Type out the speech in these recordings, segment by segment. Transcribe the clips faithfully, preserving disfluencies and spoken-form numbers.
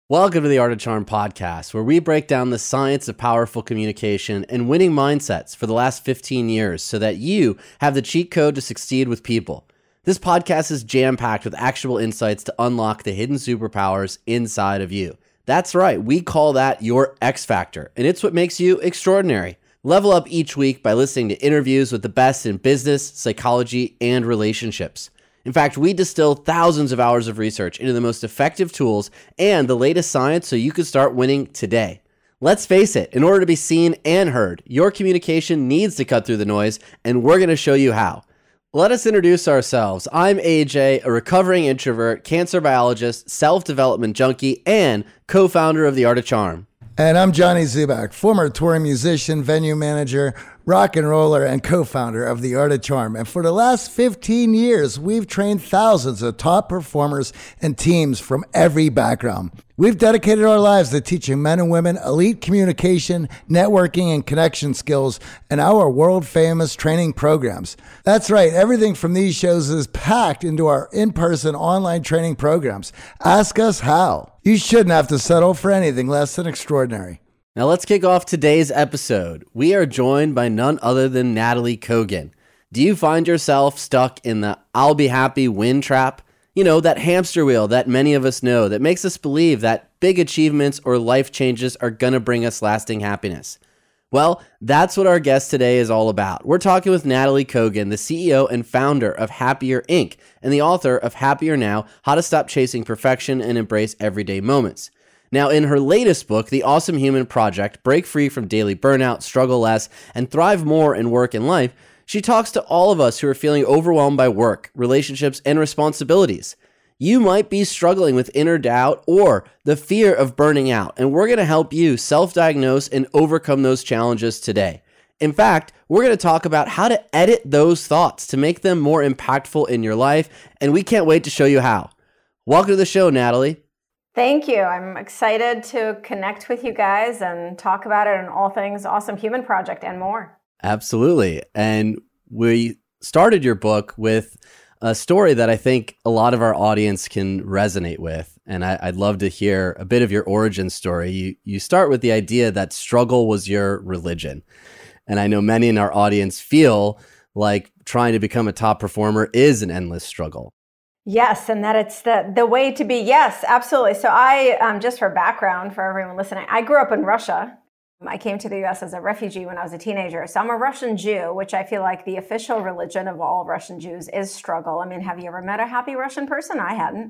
Welcome to the Art of Charm podcast, where we break down the science of powerful communication and winning mindsets for the last fifteen years so that you have the cheat code to succeed with people. This podcast is jam-packed with actionable insights to unlock the hidden superpowers inside of you. That's right, we call that your X Factor, and it's what makes you extraordinary. Level up each week by listening to interviews with the best in business, psychology, and relationships. In fact, we distill thousands of hours of research into the most effective tools and the latest science so you can start winning today. Let's face it, in order to be seen and heard, your communication needs to cut through the noise, and we're going to show you how. Let us introduce ourselves. I'm A J, a recovering introvert, cancer biologist, self-development junkie, and co-founder of The Art of Charm. And I'm Johnny Zubak, former touring musician, venue manager, rock and roller, and co-founder of The Art of Charm. And for the last fifteen years, we've trained thousands of top performers and teams from every background. We've dedicated our lives to teaching men and women elite communication, networking, and connection skills in our world-famous training programs. That's right, everything from these shows is packed into our in-person online training programs. Ask us how. You shouldn't have to settle for anything less than extraordinary. Now let's kick off today's episode. We are joined by none other than Natalie Kogan. Do you find yourself stuck in the I'll be happy win trap? You know, that hamster wheel that many of us know that makes us believe that big achievements or life changes are going to bring us lasting happiness. Well, that's what our guest today is all about. We're talking with Natalie Kogan, the C E O and founder of Happier Incorporated and the author of Happier Now, How to Stop Chasing Perfection and Embrace Everyday Moments. Now, in her latest book, The Awesome Human Project, Break Free from Daily Burnout, Struggle Less, and Thrive More in Work and Life, she talks to all of us who are feeling overwhelmed by work, relationships, and responsibilities. You might be struggling with inner doubt or the fear of burning out, and we're going to help you self-diagnose and overcome those challenges today. In fact, we're going to talk about how to edit those thoughts to make them more impactful in your life, and we can't wait to show you how. Welcome to the show, Natalie. Thank you. I'm excited to connect with you guys and talk about it and all things Awesome Human Project and more. Absolutely. And we started your book with a story that I think a lot of our audience can resonate with. And I, I'd love to hear a bit of your origin story. You, you start with the idea that struggle was your religion. And I know many in our audience feel like trying to become a top performer is an endless struggle. Yes, and that it's the the way to be. Yes, absolutely. So I, um, just for background for everyone listening, I grew up in Russia. I came to the U S as a refugee when I was a teenager. So I'm a Russian Jew, which I feel like the official religion of all Russian Jews is struggle. I mean, have you ever met a happy Russian person? I hadn't.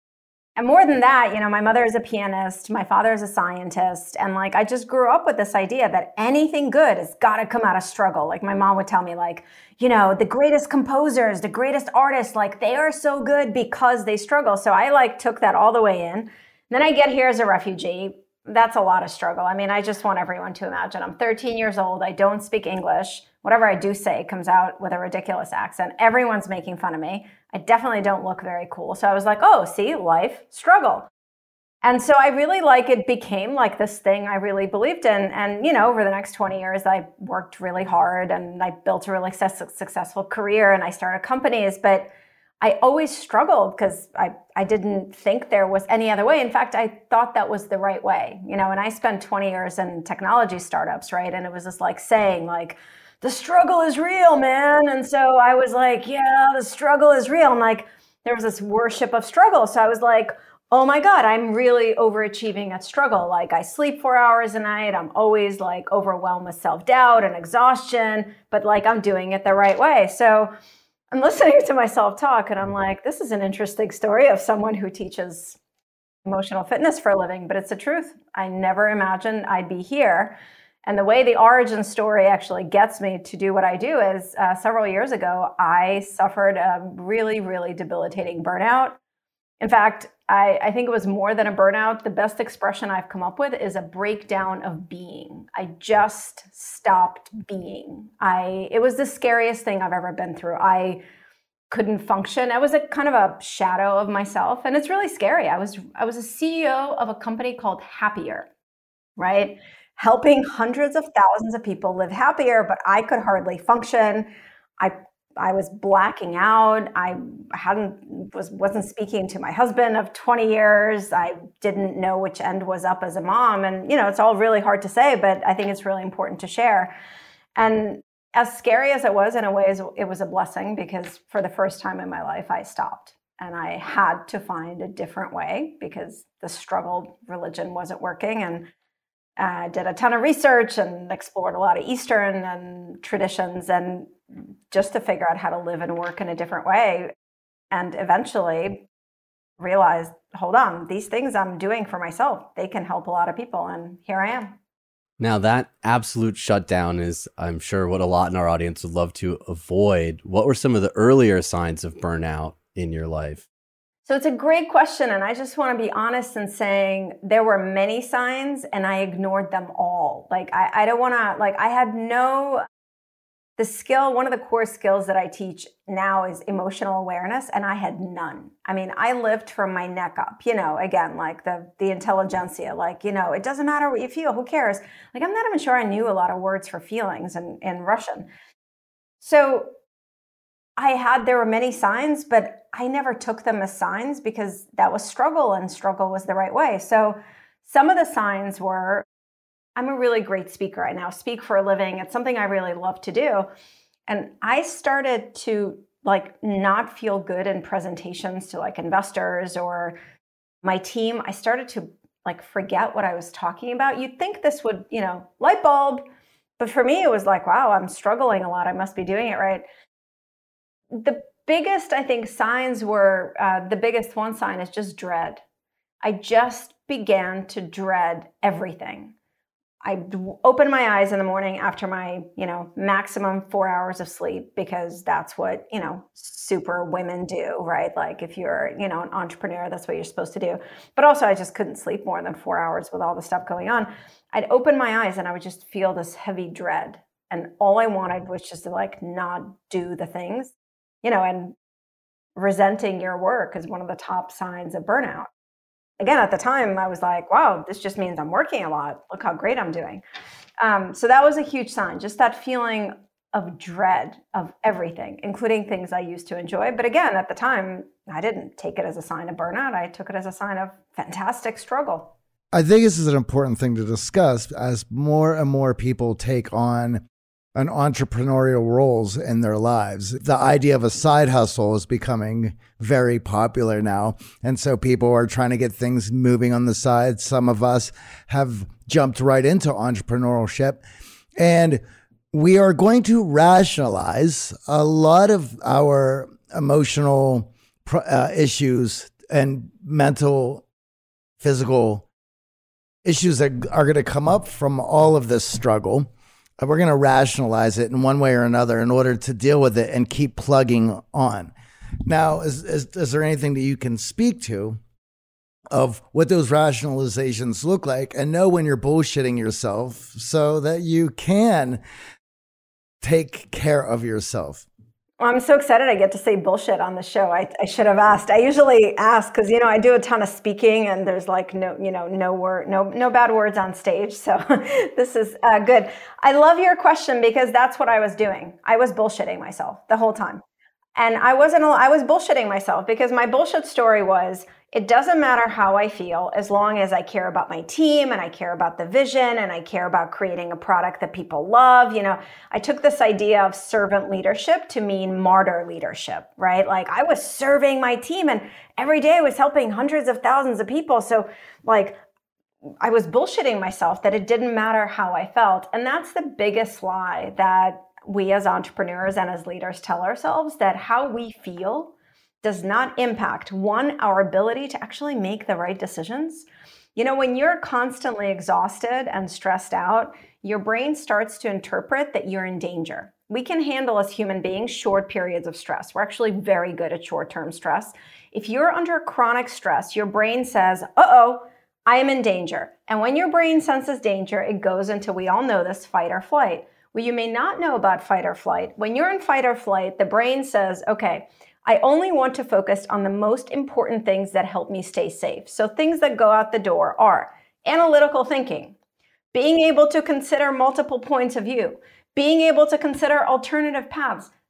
And more than that, you know, my mother is a pianist, my father is a scientist, and like I just grew up with this idea that anything good has got to come out of struggle. Like my mom would tell me, like, you know, the greatest composers, the greatest artists, like they are so good because they struggle. So I like took that all the way in. Then I get here as a refugee. That's a lot of struggle. I mean, I just want everyone to imagine I'm thirteen years old. I don't speak English. Whatever I do say comes out with a ridiculous accent. Everyone's making fun of me. I definitely don't look very cool. So I was like, oh, see, life, struggle. And so I really like it became like this thing I really believed in. And, you know, over the next twenty years, I worked really hard and I built a really success- successful career and I started companies. But I always struggled because I, I didn't think there was any other way. In fact, I thought that was the right way. You know, and I spent twenty years in technology startups, right? And it was just like saying like, the struggle is real, man. And so I was like, yeah, the struggle is real. And like, there was this worship of struggle. So I was like, oh my God, I'm really overachieving at struggle. Like I sleep four hours a night. I'm always like overwhelmed with self-doubt and exhaustion, but like I'm doing it the right way. So I'm listening to myself talk and I'm like, this is an interesting story of someone who teaches emotional fitness for a living, but it's the truth. I never imagined I'd be here. And the way the origin story actually gets me to do what I do is uh, several years ago, I suffered a really, really debilitating burnout. In fact, I, I think it was more than a burnout. The best expression I've come up with is a breakdown of being. I just stopped being. I it was the scariest thing I've ever been through. I couldn't function. I was a kind of a shadow of myself, and it's really scary. I was I was a C E O of a company called Happier, right? Helping hundreds of thousands of people live happier, but I could hardly function. I I was blacking out. I hadn't was wasn't speaking to my husband of twenty years. I didn't know which end was up as a mom. And, you know, it's all really hard to say, but I think it's really important to share. And as scary as it was, in a way, it was a blessing, because for the first time in my life, I stopped and I had to find a different way, because the struggle religion wasn't working. And I uh, did a ton of research and explored a lot of Eastern and traditions, and just to figure out how to live and work in a different way. And eventually realized, hold on, these things I'm doing for myself, they can help a lot of people. And here I am. Now, that absolute shutdown is, I'm sure, what a lot in our audience would love to avoid. What were some of the earlier signs of burnout in your life? So it's a great question. And I just want to be honest in saying there were many signs and I ignored them all. Like, I, I don't want to, like, I had no, the skill, one of the core skills that I teach now is emotional awareness. And I had none. I mean, I lived from my neck up, you know, again, like the, the intelligentsia, like, you know, it doesn't matter what you feel, who cares? Like, I'm not even sure I knew a lot of words for feelings in, in Russian. So I had, there were many signs, but I never took them as signs, because that was struggle, and struggle was the right way. So some of the signs were, I'm a really great speaker. I now speak for a living. It's something I really love to do. And I started to like not feel good in presentations to like investors or my team. I started to like forget what I was talking about. You'd think this would, you know, light bulb. But for me, it was like, wow, I'm struggling a lot. I must be doing it right. The biggest, I think, signs were, uh, the biggest one sign is just dread. I just began to dread everything. I opened my eyes in the morning after my, you know, maximum four hours of sleep, because that's what, you know, super women do, right? Like if you're, you know, an entrepreneur, that's what you're supposed to do. But also I just couldn't sleep more than four hours with all the stuff going on. I'd open my eyes and I would just feel this heavy dread. And all I wanted was just to like not do the things, you know, and resenting your work is one of the top signs of burnout. Again, at the time, I was like, wow, this just means I'm working a lot. Look how great I'm doing. Um, so that was a huge sign, just that feeling of dread of everything, including things I used to enjoy. But again, at the time, I didn't take it as a sign of burnout. I took it as a sign of fantastic struggle. I think this is an important thing to discuss as more and more people take on an entrepreneurial roles in their lives. The idea of a side hustle is becoming very popular now. And so people are trying to get things moving on the side. Some of us have jumped right into entrepreneurship, and we are going to rationalize a lot of our emotional uh, issues and mental, physical issues that are going to come up from all of this struggle. We're going to rationalize it in one way or another in order to deal with it and keep plugging on. Now, is, is, is there anything that you can speak to of what those rationalizations look like, and know when you're bullshitting yourself so that you can take care of yourself? Well, I'm so excited I get to say bullshit on the show. I, I should have asked. I usually ask because, you know, I do a ton of speaking and there's like no, you know, no word, no, no bad words on stage. So this is uh, good. I love your question because that's what I was doing. I was bullshitting myself the whole time. And I wasn't, I was bullshitting myself because my bullshit story was, it doesn't matter how I feel as long as I care about my team and I care about the vision and I care about creating a product that people love. You know, I took this idea of servant leadership to mean martyr leadership, right? Like I was serving my team and every day I was helping hundreds of thousands of people. So like I was bullshitting myself that it didn't matter how I felt. And that's the biggest lie that we as entrepreneurs and as leaders tell ourselves, that how we feel does not impact, one, our ability to actually make the right decisions. You know, when you're constantly exhausted and stressed out, your brain starts to interpret that you're in danger. We can handle as human beings short periods of stress. We're actually very good at short-term stress. If you're under chronic stress, your brain says, uh-oh, I am in danger. And when your brain senses danger, it goes into, we all know this, fight or flight. What you may not know about fight or flight, when you're in fight or flight, the brain says, okay, I only want to focus on the most important things that help me stay safe. So things that go out the door are analytical thinking, being able to consider multiple points of view, being able to consider alternative paths.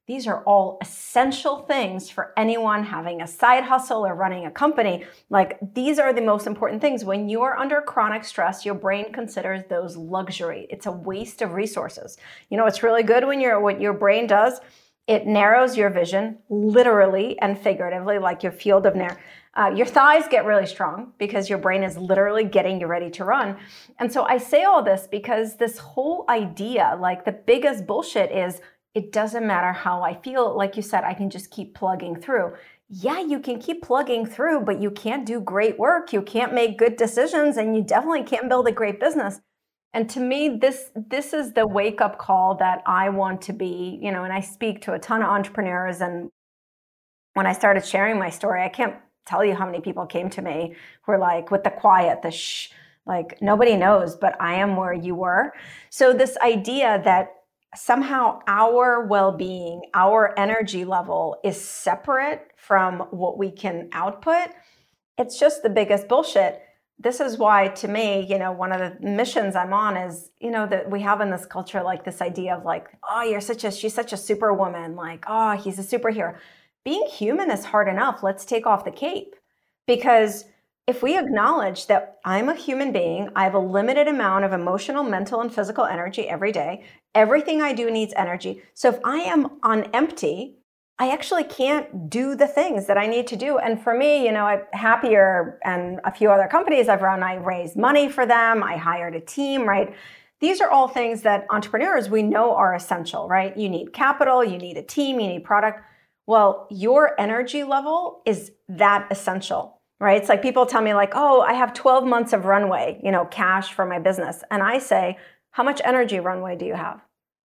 These are all essential things for anyone having a side hustle or running a company. Like, these are the most important things. When you are under chronic stress, your brain considers those luxury. It's a waste of resources. You know, it's really good when you're, what your brain does, it narrows your vision, literally and figuratively, like your field of narrow. Uh, your thighs get really strong because your brain is literally getting you ready to run. And so I say all this because this whole idea, like the biggest bullshit is, it doesn't matter how I feel. Like you said, I can just keep plugging through. Yeah, you can keep plugging through, but you can't do great work. You can't make good decisions, and you definitely can't build a great business. And to me, this this is the wake-up call that I want to be, you know, and I speak to a ton of entrepreneurs. And when I started sharing my story, I can't tell you how many people came to me who were like, with the quiet, the shh, like, nobody knows, but I am where you were. So this idea that somehow our well-being, our energy level is separate from what we can output, it's just the biggest bullshit. This is why, to me, you know, one of the missions I'm on is, you know, that we have in this culture, like this idea of like, oh, you're such a, she's such a superwoman. Like, oh, he's a superhero. Being human is hard enough. Let's take off the cape. Because if we acknowledge that I'm a human being, I have a limited amount of emotional, mental, and physical energy every day. Everything I do needs energy. So if I am on empty, I actually can't do the things that I need to do. And for me, you know, I'm Happier and a few other companies I've run, I raised money for them. I hired a team, right? These are all things that entrepreneurs, we know are essential, right? You need capital, you need a team, you need product. Well, your energy level is that essential. Right? It's like people tell me like, oh, I have twelve months of runway, you know, cash for my business. And I say, how much energy runway do you have?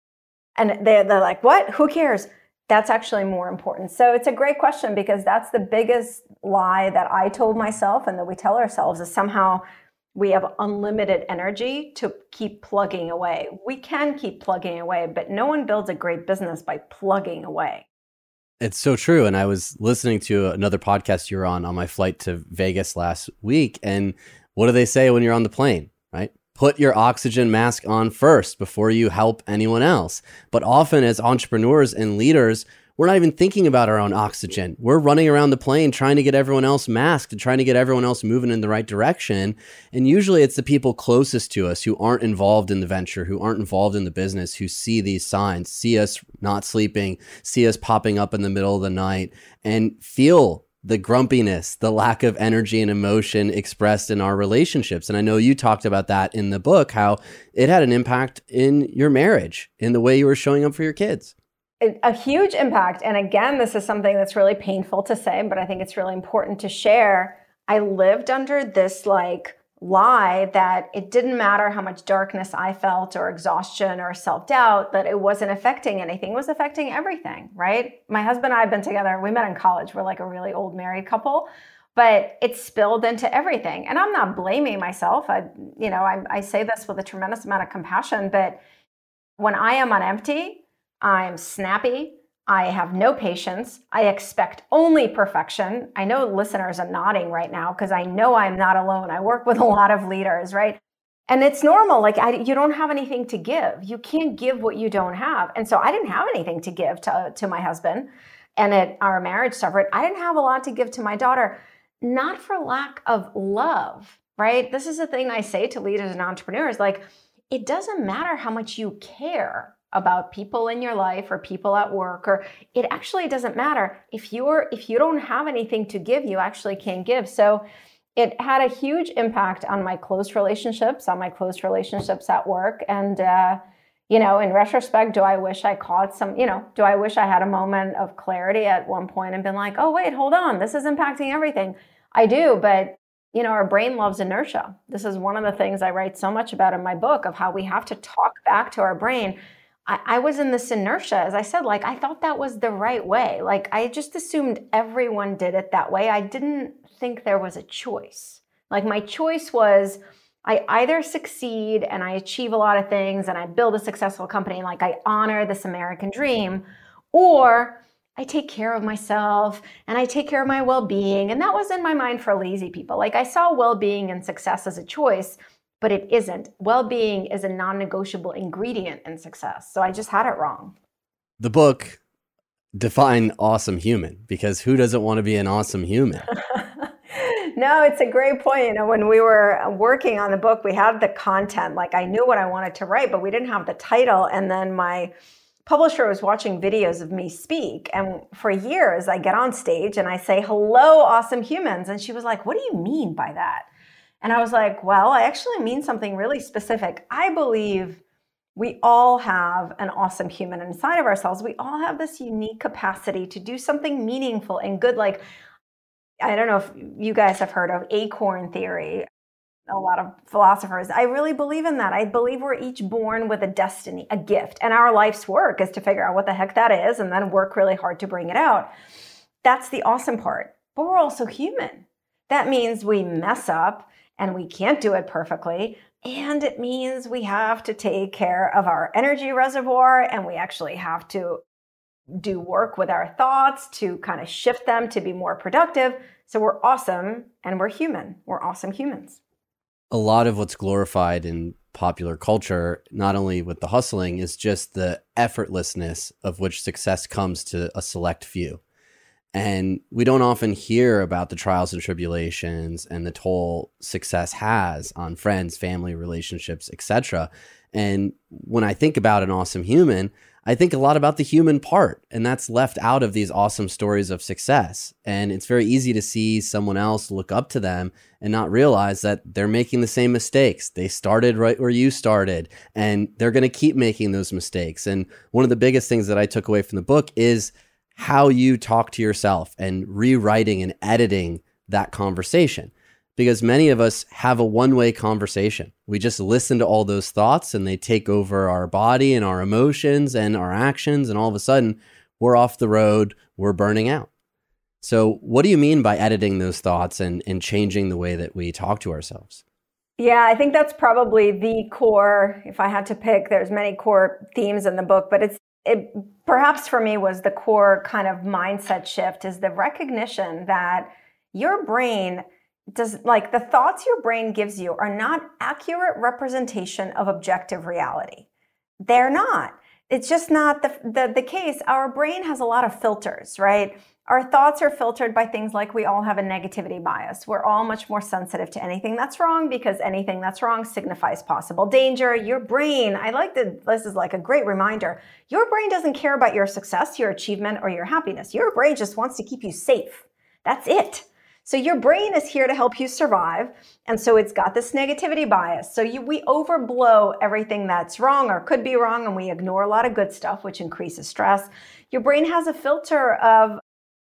And they're, they're like, what? Who cares? That's actually more important. So it's a great question, because that's the biggest lie that I told myself and that we tell ourselves, is somehow we have unlimited energy to keep plugging away. We can keep plugging away, but no one builds a great business by plugging away. It's so true. And I was listening to another podcast you were on on my flight to Vegas last week. And what do they say when you're on the plane, right? Put your oxygen mask on first before you help anyone else. But often as entrepreneurs and leaders, we're not even thinking about our own oxygen. We're running around the plane trying to get everyone else masked and trying to get everyone else moving in the right direction. And usually it's the people closest to us who aren't involved in the venture, who aren't involved in the business, who see these signs, see us not sleeping, see us popping up in the middle of the night, and feel the grumpiness, the lack of energy and emotion expressed in our relationships. And I know you talked about that in the book, how it had an impact in your marriage, in the way you were showing up for your kids. A huge impact. And again, this is something that's really painful to say, but I think it's really important to share. I lived under this like lie that it didn't matter how much darkness I felt or exhaustion or self-doubt, that it wasn't affecting anything. It was affecting everything, right? My husband and I have been together. We met in college. We're like a really old married couple, but it spilled into everything. And I'm not blaming myself. I, you know, I, I say this with a tremendous amount of compassion, but when I am on empty, I'm snappy. I have no patience. I expect only perfection. I know listeners are nodding right now because I know I'm not alone. I work with a lot of leaders, right? And it's normal. Like I, you don't have anything to give. You can't give what you don't have. And so I didn't have anything to give to, to my husband. And it, our marriage suffered. I didn't have a lot to give to my daughter, not for lack of love, right? This is the thing I say to leaders and entrepreneurs. Like, it doesn't matter how much you care about people in your life or people at work, or it actually doesn't matter. If you're, if you don't have anything to give, you actually can't give. So it had a huge impact on my close relationships, on my close relationships at work. And, uh, you know, in retrospect, do I wish I caught some, you know, do I wish I had a moment of clarity at one point and been like, oh, wait, hold on, this is impacting everything. I do, but you know, our brain loves inertia. This is one of the things I write so much about in my book, of how we have to talk back to our brain. I, I was in this inertia, as I said, like I thought that was the right way. Like I just assumed everyone did it that way. I didn't think there was a choice. Like my choice was, I either succeed and I achieve a lot of things and I build a successful company, and like I honor this American dream, or I take care of myself and I take care of my well-being. And that was in my mind for lazy people. Like I saw well-being and success as a choice, but it isn't. Well-being is a non-negotiable ingredient in success. So I just had it wrong. The book, Define awesome human, because who doesn't want to be an awesome human? No, it's a great point. You know, when we were working on the book, we had the content. Like I knew what I wanted to write, but we didn't have the title. And then my publisher was watching videos of me speak. And for years, I get on stage and I say, hello, awesome humans. And she was like, what do you mean by that? And I was like, well, I actually mean something really specific. I believe we all have an awesome human inside of ourselves. We all have this unique capacity to do something meaningful and good. Like, I don't know if you guys have heard of acorn theory. A lot of philosophers. I really believe in that. I believe we're each born with a destiny, a gift, and our life's work is to figure out what the heck that is and then work really hard to bring it out. That's the awesome part. But we're also human. That means we mess up and we can't do it perfectly. And it means we have to take care of our energy reservoir and we actually have to do work with our thoughts to kind of shift them to be more productive. So we're awesome and we're human. We're awesome humans. A lot of what's glorified in popular culture, not only with the hustling, is just the effortlessness of which success comes to a select few. And we don't often hear about the trials and tribulations and the toll success has on friends, family, relationships, et cetera. And when I think about an awesome human, I think a lot about the human part, and that's left out of these awesome stories of success. And it's very easy to see someone else look up to them and not realize that they're making the same mistakes. They started right where you started, and they're going to keep making those mistakes. And one of the biggest things that I took away from the book is how you talk to yourself and rewriting and editing that conversation. Because many of us have a one-way conversation. We just listen to all those thoughts and they take over our body and our emotions and our actions. And all of a sudden, we're off the road, we're burning out. So what do you mean by editing those thoughts and, and changing the way that we talk to ourselves? Yeah, I think that's probably the core, if I had to pick, there's many core themes in the book, but it's it perhaps for me was the core kind of mindset shift is the recognition that your brain does, like the thoughts your brain gives you are not accurate representation of objective reality. They're not. It's just not the, the, the case. Our brain has a lot of filters, right? Our thoughts are filtered by things like we all have a negativity bias. We're all much more sensitive to anything that's wrong because anything that's wrong signifies possible danger. Your brain, I like that this is like a great reminder. Your brain doesn't care about your success, your achievement, or your happiness. Your brain just wants to keep you safe. That's it. So your brain is here to help you survive. And so it's got this negativity bias. So you, we overblow everything that's wrong or could be wrong, and we ignore a lot of good stuff, which increases stress. Your brain has a filter of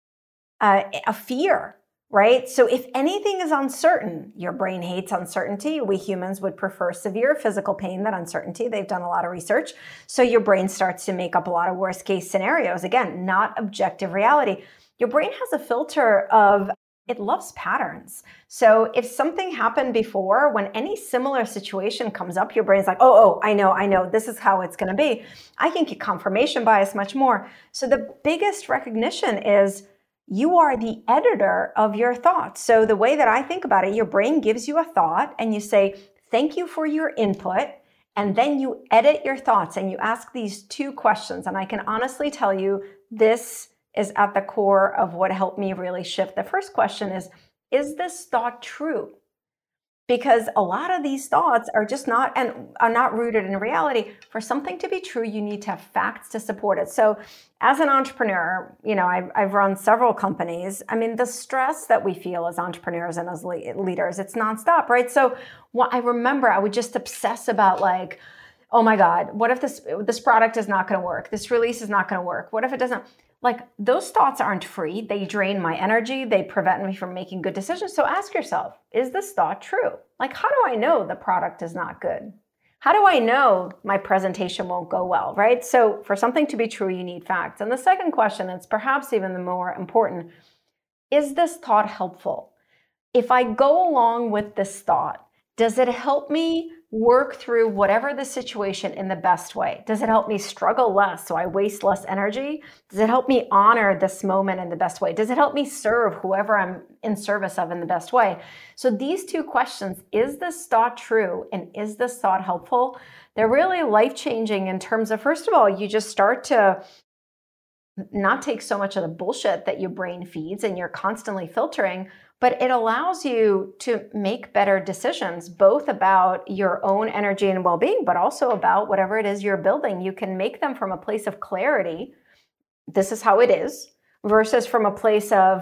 uh, a fear, right? So if anything is uncertain, your brain hates uncertainty. We humans would prefer severe physical pain than uncertainty. They've done a lot of research. So your brain starts to make up a lot of worst case scenarios. Again, not objective reality. Your brain has a filter of it loves patterns. So if something happened before, when any similar situation comes up, your brain's like, oh, oh, I know, I know, this is how it's going to be. I can get confirmation bias much more. So the biggest recognition is you are the editor of your thoughts. So the way that I think about it, your brain gives you a thought and you say, thank you for your input. And then you edit your thoughts and you ask these two questions. And I can honestly tell you this is at the core of what helped me really shift. The first question is, is this thought true? Because a lot of these thoughts are just not and are not rooted in reality. For something to be true, you need to have facts to support it. So as an entrepreneur, you know, I've, I've run several companies. I mean, the stress that we feel as entrepreneurs and as le- leaders, it's nonstop, right? So what I remember, I would just obsess about like, oh my God, what if this, this product is not going to work? This release is not going to work. What if it doesn't? Like those thoughts aren't free. They drain my energy. They prevent me from making good decisions. So ask yourself, is this thought true? Like, how do I know the product is not good? How do I know my presentation won't go well, right? So for something to be true, you need facts. And the second question, that's perhaps even the more important, is this thought helpful? If I go along with this thought, does it help me work through whatever the situation in the best way? Does it help me struggle less so I waste less energy? Does it help me honor this moment in the best way? Does it help me serve whoever I'm in service of in the best way? So these two questions, is this thought true and is this thought helpful? They're really life-changing in terms of, first of all, you just start to not take so much of the bullshit that your brain feeds and you're constantly filtering, but it allows you to make better decisions, both about your own energy and well-being, but also about whatever it is you're building. You can make them from a place of clarity. This is how it is, versus from a place of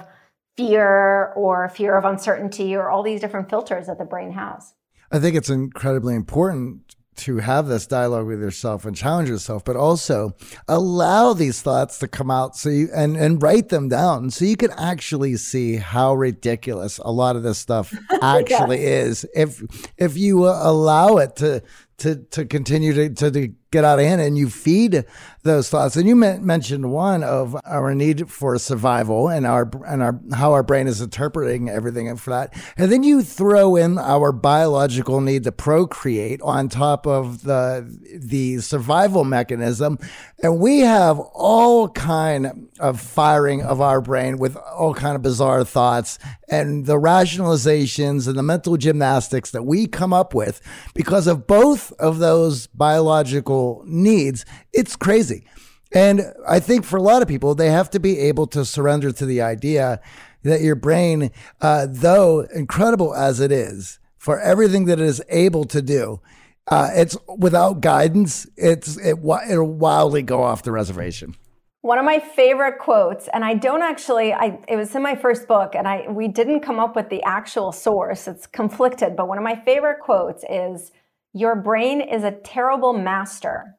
fear or fear of uncertainty or all these different filters that the brain has. I think it's incredibly important to have this dialogue with yourself and challenge yourself, but also allow these thoughts to come out so you and, and write them down so you can actually see how ridiculous a lot of this stuff actually Yes. is. If if you uh, allow it to to to continue to, to, to get out of hand and you feed those thoughts. And you men- mentioned one of our need for survival and our and our how our brain is interpreting everything for that. And then you throw in our biological need to procreate on top of the the survival mechanism. And we have all kind of firing of our brain with all kind of bizarre thoughts and the rationalizations and the mental gymnastics that we come up with because of both of those biological needs. It's crazy. And I think for a lot of people, they have to be able to surrender to the idea that your brain, uh, though incredible as it is for everything that it is able to do, uh, it's without guidance, it's it, it'll wildly go off the reservation. One of my favorite quotes, and I don't actually, I it was in my first book, and I we didn't come up with the actual source. It's conflicted, but one of my favorite quotes is, "Your brain is a terrible master,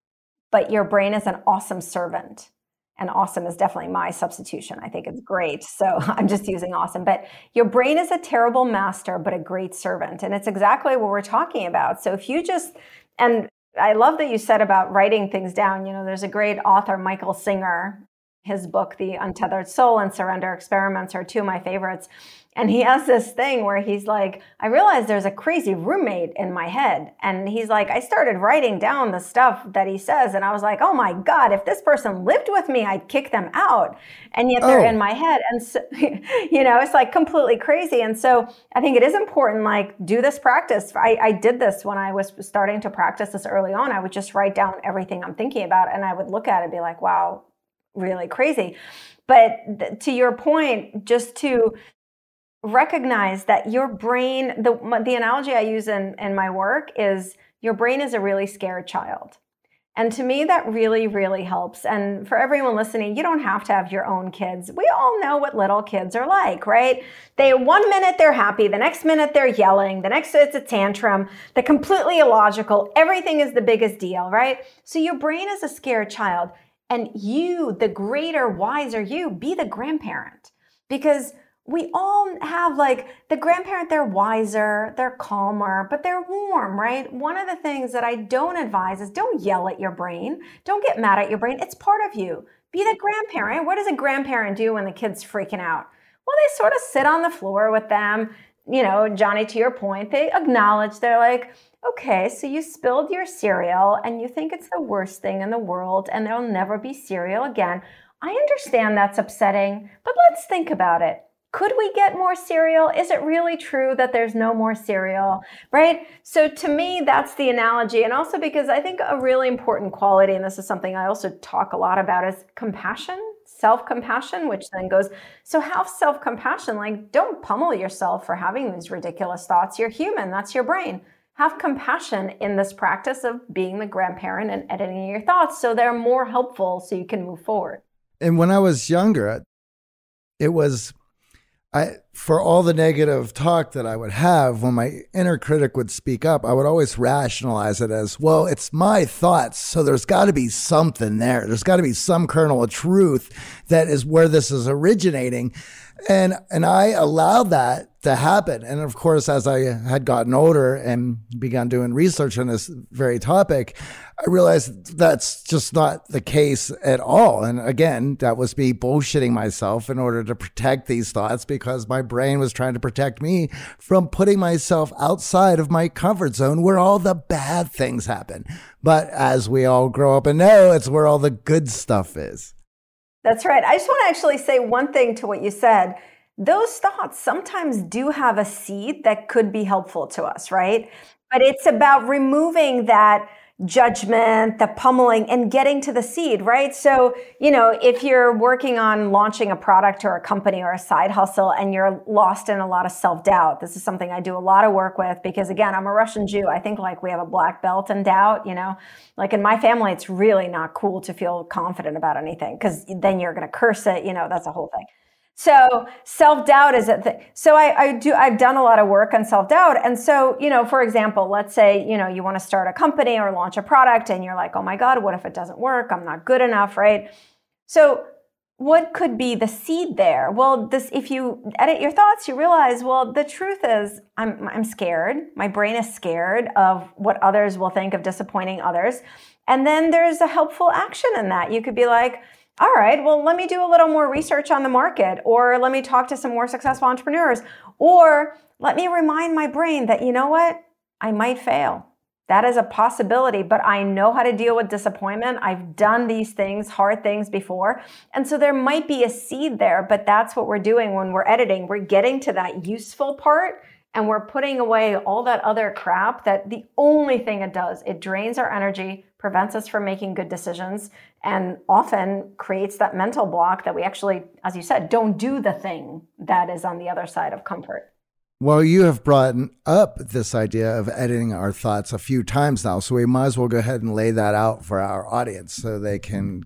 but your brain is an awesome servant." And awesome is definitely my substitution. I think it's great. So I'm just using awesome. But your brain is a terrible master, but a great servant. And it's exactly what we're talking about. So if you just, and I love that you said about writing things down. You know, there's a great author, Michael Singer. His book, The Untethered Soul and Surrender Experiments, are two of my favorites. And he has this thing where he's like, I realized there's a crazy roommate in my head. And he's like, I started writing down the stuff that he says. And I was like, oh my God, if this person lived with me, I'd kick them out. And yet they're Oh. in my head. And so, you know, it's like completely crazy. And so I think it is important, like, do this practice. I, I did this when I was starting to practice this early on. I would just write down everything I'm thinking about. And I would look at it and be like, wow, really crazy. But th- to your point, just to recognize that your brain, the the analogy I use in, in my work is your brain is a really scared child. And to me, that really, really helps. And for everyone listening, you don't have to have your own kids. We all know what little kids are like, right? They, one minute they're happy, the next minute they're yelling, the next it's a tantrum, they're completely illogical. Everything is the biggest deal, right? So your brain is a scared child. And you, the greater, wiser you, be the grandparent. Because we all have, like, the grandparent, they're wiser, they're calmer, but they're warm, right? One of the things that I don't advise is don't yell at your brain. Don't get mad at your brain. It's part of you. Be the grandparent. What does a grandparent do when the kid's freaking out? Well, they sort of sit on the floor with them. You know, Johnny, to your point, they acknowledge, they're like, okay, so you spilled your cereal and you think it's the worst thing in the world and there'll never be cereal again. I understand that's upsetting, but let's think about it. Could we get more cereal? Is it really true that there's no more cereal, right? So to me, that's the analogy. And also because I think a really important quality, and this is something I also talk a lot about, is compassion, self-compassion, which then goes, so have self-compassion, like don't pummel yourself for having these ridiculous thoughts. You're human, that's your brain. Have compassion in this practice of being the grandparent and editing your thoughts so they're more helpful so you can move forward. And when I was younger, it was, I, for all the negative talk that I would have, when my inner critic would speak up, I would always rationalize it as, well, it's my thoughts. So there's got to be something there. There's got to be some kernel of truth that is where this is originating. And, and I allowed that to happen. And of course, as I had gotten older and began doing research on this very topic, I realized that's just not the case at all. And again, that was me bullshitting myself in order to protect these thoughts because my brain was trying to protect me from putting myself outside of my comfort zone where all the bad things happen. But as we all grow up and know, it's where all the good stuff is. That's right. I just want to actually say one thing to what you said. Those thoughts sometimes do have a seed that could be helpful to us, right? But it's about removing that, judgment, the pummeling, and getting to the seed, right? So, you know, if you're working on launching a product or a company or a side hustle and you're lost in a lot of self-doubt, this is something I do a lot of work with because, again, I'm a Russian Jew. I think like we have a black belt in doubt, you know, like in my family, it's really not cool to feel confident about anything because then you're going to curse it. You know, that's a whole thing. So self-doubt is a thing. So I, I do, I've done a lot of work on self-doubt. And so, you know, for example, let's say, you know, you want to start a company or launch a product and you're like, oh my God, what if it doesn't work? I'm not good enough, right? So what could be the seed there? Well, this, if you edit your thoughts, you realize, well, the truth is I'm, I'm scared. My brain is scared of what others will think of disappointing others. And then there's a helpful action in that. You could be like, all right, well, let me do a little more research on the market, or let me talk to some more successful entrepreneurs, or let me remind my brain that, you know what, I might fail. That is a possibility, but I know how to deal with disappointment. I've done these things, hard things before. And so there might be a seed there, but that's what we're doing when we're editing. We're getting to that useful part and we're putting away all that other crap that the only thing it does, it drains our energy, prevents us from making good decisions, and often creates that mental block that we actually, as you said, don't do the thing that is on the other side of comfort. Well, you have brought up this idea of editing our thoughts a few times now, so we might as well go ahead and lay that out for our audience so they can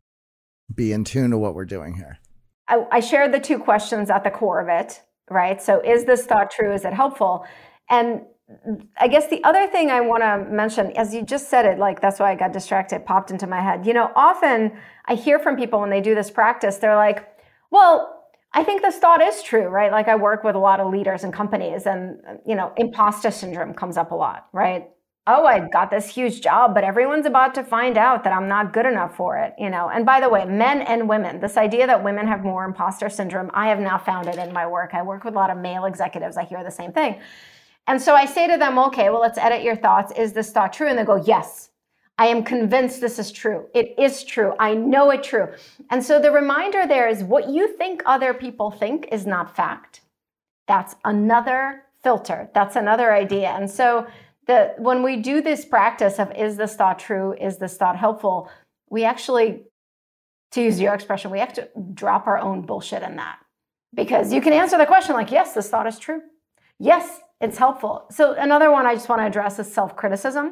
be in tune to what we're doing here. I, I shared the two questions at the core of it, right? So is this thought true? Is it helpful? And I guess the other thing I want to mention, as you just said it, like that's why I got distracted, popped into my head. You know, often I hear from people when they do this practice, they're like, well, I think this thought is true, right? Like I work with a lot of leaders and companies and, you know, imposter syndrome comes up a lot, right? Oh, I got this huge job, but everyone's about to find out that I'm not good enough for it, you know? And by the way, men and women, this idea that women have more imposter syndrome, I have now found it in my work. I work with a lot of male executives. I hear the same thing. And so I say to them, okay, well, let's edit your thoughts. Is this thought true? And they go, yes, I am convinced this is true. It is true. I know it true. And so the reminder there is what you think other people think is not fact. That's another filter. That's another idea. And so the, when we do this practice of, is this thought true? Is this thought helpful? We actually, to use your expression, we have to drop our own bullshit in that. Because you can answer the question like, yes, this thought is true. Yes, it's helpful. So another one I just want to address is self-criticism.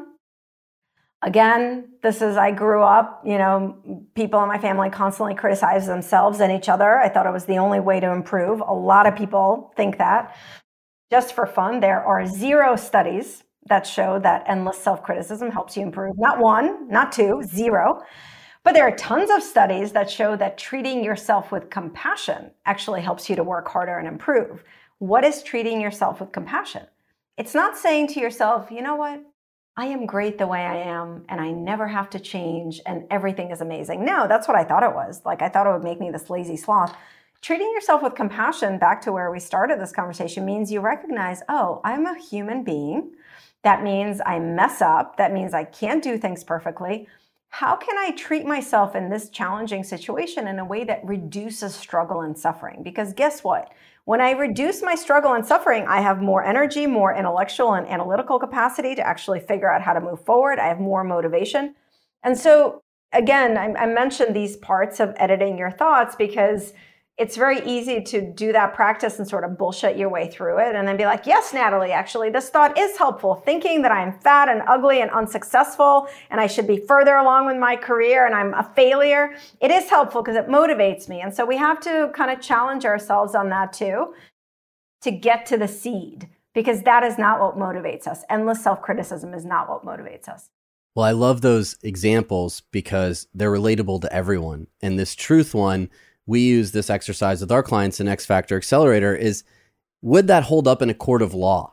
Again, this is, I grew up, you know, people in my family constantly criticize themselves and each other. I thought it was the only way to improve. A lot of people think that. Just for fun, there are zero studies that show that endless self-criticism helps you improve. Not one, not two, zero. But there are tons of studies that show that treating yourself with compassion actually helps you to work harder and improve. What is treating yourself with compassion? It's not saying to yourself, you know what? I am great the way I am and I never have to change and everything is amazing. No, that's what I thought it was. Like I thought it would make me this lazy sloth. Treating yourself with compassion, back to where we started this conversation, means you recognize, oh, I'm a human being. That means I mess up. That means I can't do things perfectly. How can I treat myself in this challenging situation in a way that reduces struggle and suffering? Because guess what? When I reduce my struggle and suffering, I have more energy, more intellectual and analytical capacity to actually figure out how to move forward. I have more motivation. And so, again, I, I mentioned these parts of editing your thoughts because it's very easy to do that practice and sort of bullshit your way through it and then be like, yes, Natalie, actually, this thought is helpful. Thinking that I'm fat and ugly and unsuccessful and I should be further along with my career and I'm a failure. It is helpful because it motivates me. And so we have to kind of challenge ourselves on that too, to get to the seed, because that is not what motivates us. Endless self-criticism is not what motivates us. Well, I love those examples because they're relatable to everyone. And this truth one, we use this exercise with our clients in X Factor Accelerator, is would that hold up in a court of law?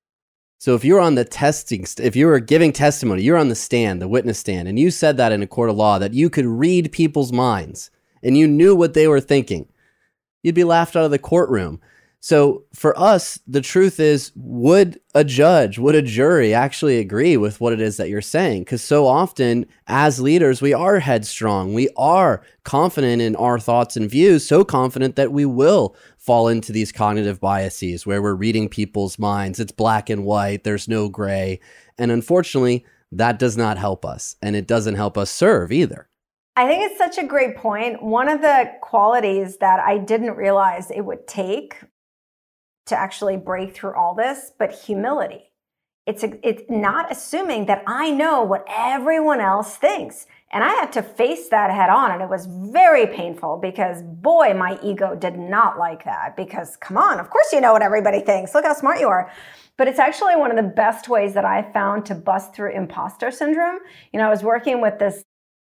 So if you're on the testing, if you were giving testimony, you're on the stand, the witness stand, and you said that in a court of law, that you could read people's minds and you knew what they were thinking, you'd be laughed out of the courtroom. So for us, the truth is, would a judge, would a jury actually agree with what it is that you're saying? Because so often as leaders, we are headstrong. We are confident in our thoughts and views, so confident that we will fall into these cognitive biases where we're reading people's minds. It's black and white. There's no gray. And unfortunately, that does not help us, and it doesn't help us serve either. I think it's such a great point. One of the qualities that I didn't realize it would take to actually break through all this, but humility. It's a, it's not assuming that I know what everyone else thinks. And I had to face that head on, and it was very painful because, boy, my ego did not like that because, come on, of course you know what everybody thinks. Look how smart you are. But it's actually one of the best ways that I found to bust through imposter syndrome. You know, I was working with this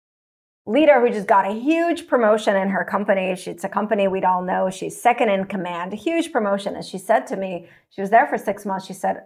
leader who just got a huge promotion in her company. She, it's a company we'd all know. She's second in command, a huge promotion. And she said to me, she was there for six months. She said,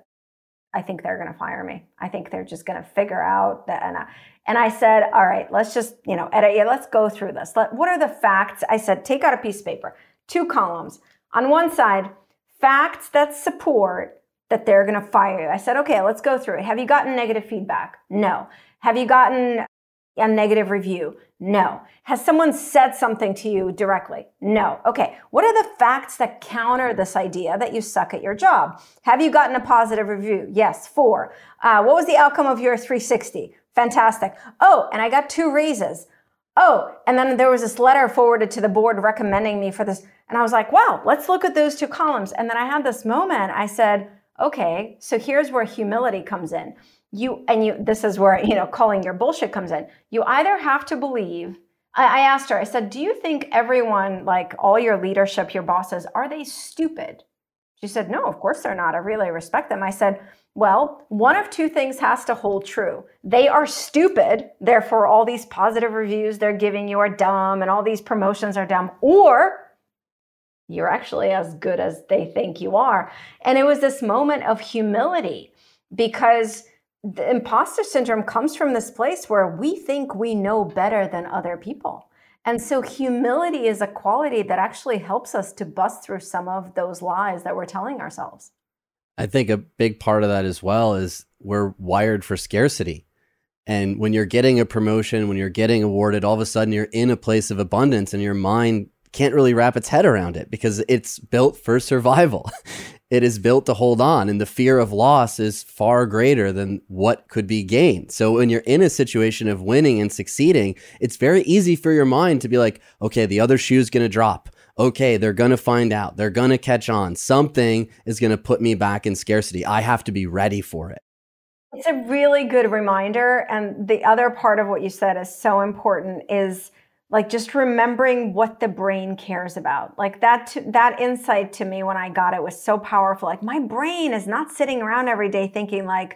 I think they're going to fire me. I think they're just going to figure out that. And I, and I said, all right, let's just, you know, edit, yeah, let's go through this. Let, what are the facts? I said, take out a piece of paper, two columns. On one side, facts that support that they're going to fire you. I said, okay, let's go through it. Have you gotten negative feedback? No. Have you gotten a negative review? No. Has someone said something to you directly? No. Okay. What are the facts that counter this idea that you suck at your job? Have you gotten a positive review? Yes. Four. Uh, what was the outcome of your three sixty? Fantastic. Oh, and I got two raises. Oh, and then there was this letter forwarded to the board recommending me for this. And I was like, wow, let's look at those two columns. And then I had this moment. I said, okay, so here's where humility comes in. You, and you, this is where, you know, calling your bullshit comes in. You either have to believe, I, I asked her, I said, do you think everyone, like all your leadership, your bosses, are they stupid? She said, no, of course they're not. I really respect them. I said, well, one of two things has to hold true. They are stupid. Therefore, all these positive reviews they're giving you are dumb and all these promotions are dumb. Or you're actually as good as they think you are. And it was this moment of humility because the imposter syndrome comes from this place where we think we know better than other people. And so humility is a quality that actually helps us to bust through some of those lies that we're telling ourselves. I think a big part of that as well is we're wired for scarcity. And when you're getting a promotion, when you're getting awarded, all of a sudden you're in a place of abundance and your mind can't really wrap its head around it because it's built for survival. It is built to hold on, and the fear of loss is far greater than what could be gained. So when you're in a situation of winning and succeeding, it's very easy for your mind to be like, okay, the other shoe's going to drop. Okay, they're going to find out. They're going to catch on. Something is going to put me back in scarcity. I have to be ready for it. It's a really good reminder. And the other part of what you said is so important is like just remembering what the brain cares about. Like that, that insight to me when I got it was so powerful. Like my brain is not sitting around every day thinking like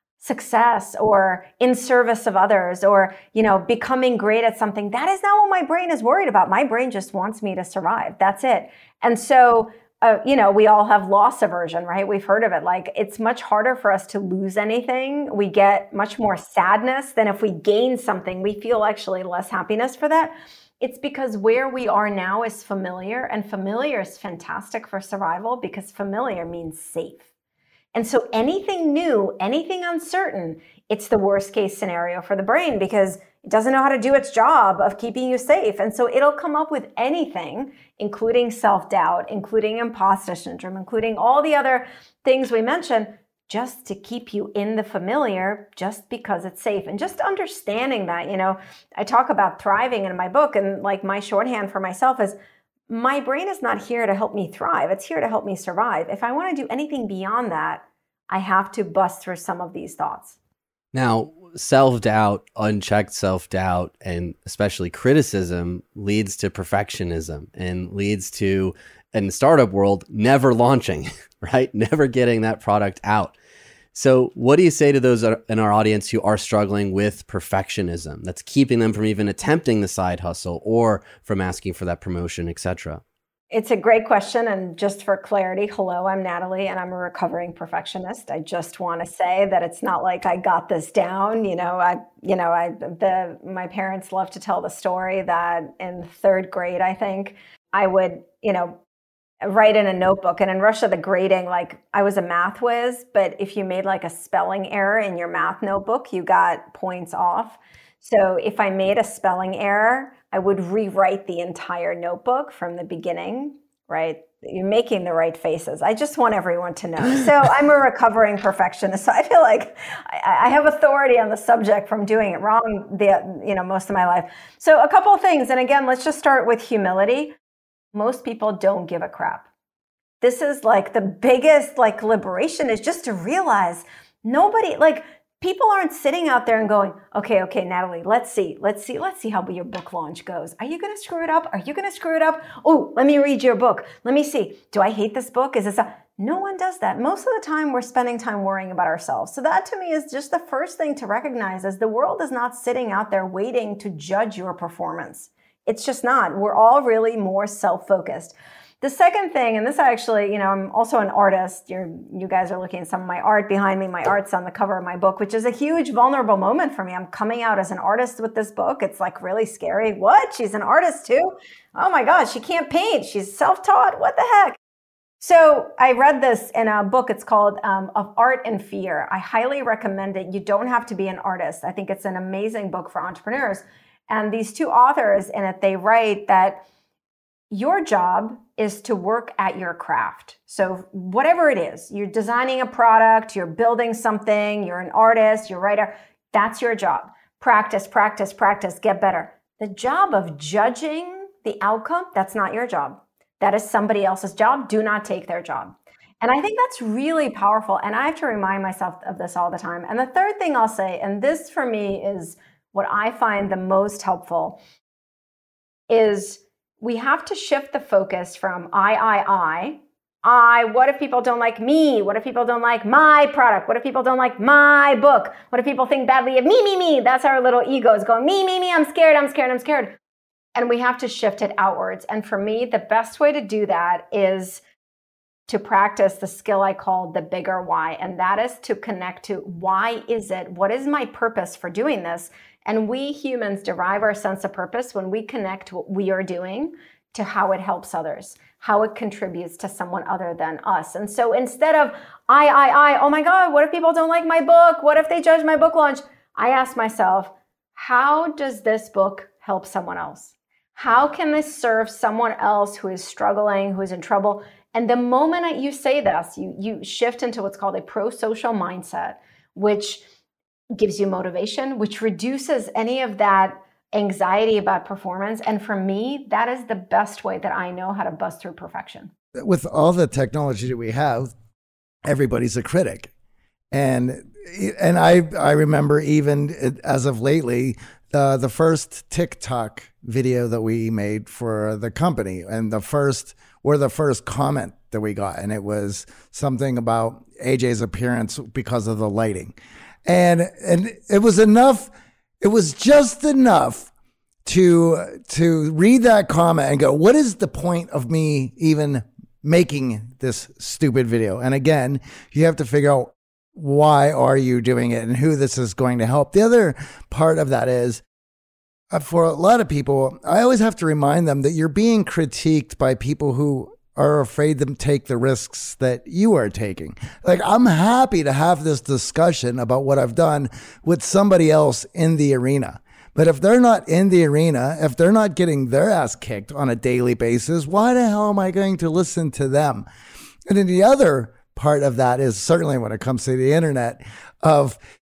success or in service of others or, you know, becoming great at something. That is not what my brain is worried about. My brain just wants me to survive. That's it. And so, uh, you know, we all have loss aversion, right? We've heard of it. Like it's much harder for us to lose anything. We get much more sadness than if we gain something. We feel actually less happiness for that. It's because where we are now is familiar, and familiar is fantastic for survival because familiar means safe. And so anything new, anything uncertain, it's the worst case scenario for the brain because it doesn't know how to do its job of keeping you safe. And so it'll come up with anything, including self-doubt, including imposter syndrome, including all the other things we mentioned, just to keep you in the familiar, just because it's safe. And just understanding that, you know, I talk about thriving in my book, and like my shorthand for myself is my brain is not here to help me thrive. It's here to help me survive. If I want to do anything beyond that, I have to bust through some of these thoughts. Now, self-doubt, unchecked self-doubt, and especially criticism leads to perfectionism and leads to, in the startup world, never launching, right? Never getting that product out. So what do you say to those in our audience who are struggling with perfectionism that's keeping them from even attempting the side hustle or from asking for that promotion, et cetera? It's a great question. And just for clarity, hello, I'm Natalie and I'm a recovering perfectionist. I just want to say that it's not like I got this down. You know, I, you know, I, the, my parents love to tell the story that in third grade, I think I would, you know, write in a notebook. And in Russia, the grading, like I was a math whiz, but if you made like a spelling error in your math notebook, you got points off. So if I made a spelling error, I would rewrite the entire notebook from the beginning, right? you're making the right faces. I just want everyone to know. So I'm a recovering perfectionist. So I feel like I, I have authority on the subject from doing it wrong the, you know, most of my life. So a couple of things. And again, let's just start with humility. Most people don't give a crap. This is like the biggest like liberation, is just to realize nobody, like people aren't sitting out there and going, okay, okay, Natalie, let's see, let's see, let's see how your book launch goes. Are you going to screw it up? Are you going to screw it up? Oh, let me read your book. Let me see. Do I hate this book? Is this a... No one does that. Most of the time we're spending time worrying about ourselves. So that to me is just the first thing to recognize, is the world is not sitting out there waiting to judge your performance. It's just not. We're all really more self-focused. The second thing, and this actually, you know, I'm also an artist. You're, you guys are looking at some of my art behind me. My art's on the cover of my book, which is a huge vulnerable moment for me. I'm coming out as an artist with this book. It's like really scary. What? She's an artist too? Oh my God, she can't paint. She's self-taught. What the heck? So I read this in a book. It's called um, Of Art and Fear. I highly recommend it. You don't have to be an artist. I think it's an amazing book for entrepreneurs. And these two authors in it, they write that your job is to work at your craft. So whatever it is, you're designing a product, you're building something, you're an artist, you're a writer, that's your job. Practice, practice, practice, get better. The job of judging the outcome, that's not your job. That is somebody else's job. Do not take their job. And I think that's really powerful. And I have to remind myself of this all the time. And the third thing I'll say, and this for me is what I find the most helpful, is we have to shift the focus from I, I, I, I, what if people don't like me? What if people don't like my product? What if people don't like my book? What if people think badly of me, me, me? That's our little egos going, me, me, me, I'm scared, I'm scared, I'm scared. And we have to shift it outwards. And for me, the best way to do that is to practice the skill I call the bigger why. And that is to connect to, why is it? What is my purpose for doing this? And we humans derive our sense of purpose when we connect what we are doing to how it helps others, how it contributes to someone other than us. And so instead of I, I, I, oh my God, what if people don't like my book? What if they judge my book launch? I ask myself, how does this book help someone else? How can this serve someone else who is struggling, who is in trouble? And the moment that you say this, you, you shift into what's called a pro-social mindset, which gives you motivation, which reduces any of that anxiety about performance. And for me, that is the best way that I know how to bust through perfection. With all the technology that we have, everybody's a critic. And and I I remember even as of lately, uh, the first TikTok video that we made for the company, and the first or the first comment that we got, and it was something about A J's appearance because of the lighting. And and it was enough, it was just enough to to read that comment and go, what is the point of me even making this stupid video? And again, you have to figure out, why are you doing it and who this is going to help. The other part of that is, uh, for a lot of people, I always have to remind them that you're being critiqued by people who are afraid to take the risks that you are taking. Like, I'm happy to have this discussion about what I've done with somebody else in the arena. But if they're not in the arena, if they're not getting their ass kicked on a daily basis, why the hell am I going to listen to them? And then the other part of that is, certainly when it comes to the internet, of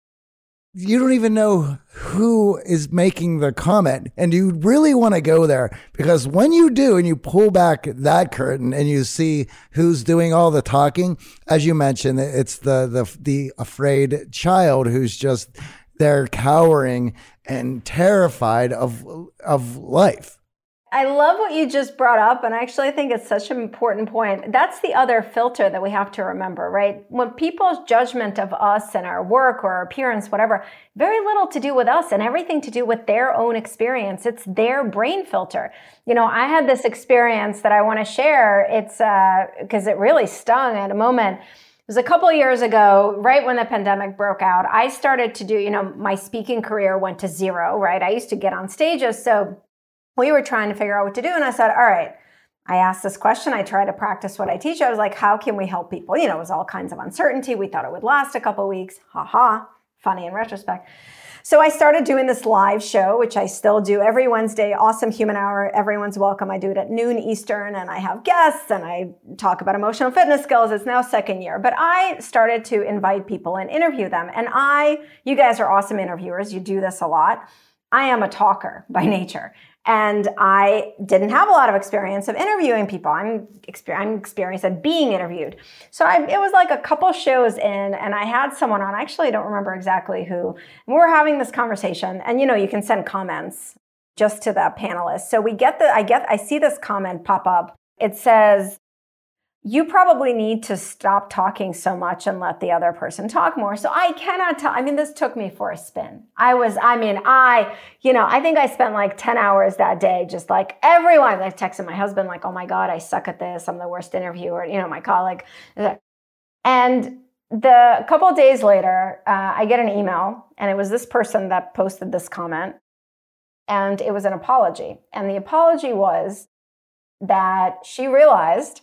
you don't even know who is making the comment, and you really want to go there, because when you do and you pull back that curtain and you see who's doing all the talking, as you mentioned, it's the the the afraid child who's just there cowering and terrified of of life. I love what you just brought up, and actually I think it's such an important point. That's the other filter that we have to remember, right? When people's judgment of us and our work or our appearance, whatever, very little to do with us and everything to do with their own experience. It's their brain filter. You know, I had this experience that I want to share. It's uh, because it really stung at a moment. It was a couple of years ago, right when the pandemic broke out. I started to do, you know, my speaking career went to zero, right? I used to get on stages, so we were trying to figure out what to do. And I said, all right, I asked this question. I try to practice what I teach. I was like, how can we help people? You know, it was all kinds of uncertainty. We thought it would last a couple of weeks. Ha ha. funny in retrospect. So I started doing this live show, which I still do every Wednesday, Awesome Human Hour. Everyone's welcome. I do it at noon Eastern, and I have guests, and I talk about emotional fitness skills. It's now second year. But I started to invite people and interview them. And I, you guys are awesome interviewers. You do this a lot. I am a talker by nature. And I didn't have a lot of experience of interviewing people. I'm, exper- I'm experienced at being interviewed. So I, it was like a couple shows in, and I had someone on. I actually don't remember exactly who. And we were having this conversation, and you know, you can send comments just to the panelists. So we get the, I get, I see this comment pop up. It says, "You probably need to stop talking so much and let the other person talk more." So I cannot tell. I mean, this took me for a spin. I was, I mean, I, you know, I think I spent like ten hours that day, just like everyone. I texted my husband, like, "Oh my God, I suck at this. I'm the worst interviewer," you know, my colleague. And the a couple of days later, uh, I get an email, and it was this person that posted this comment, and it was an apology. And the apology was that she realized,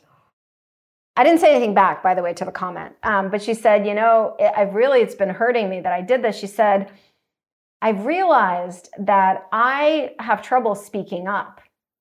I didn't say anything back, by the way, to the comment. Um, but she said, you know, I've really, it's been hurting me that I did this. She said, "I've realized that I have trouble speaking up.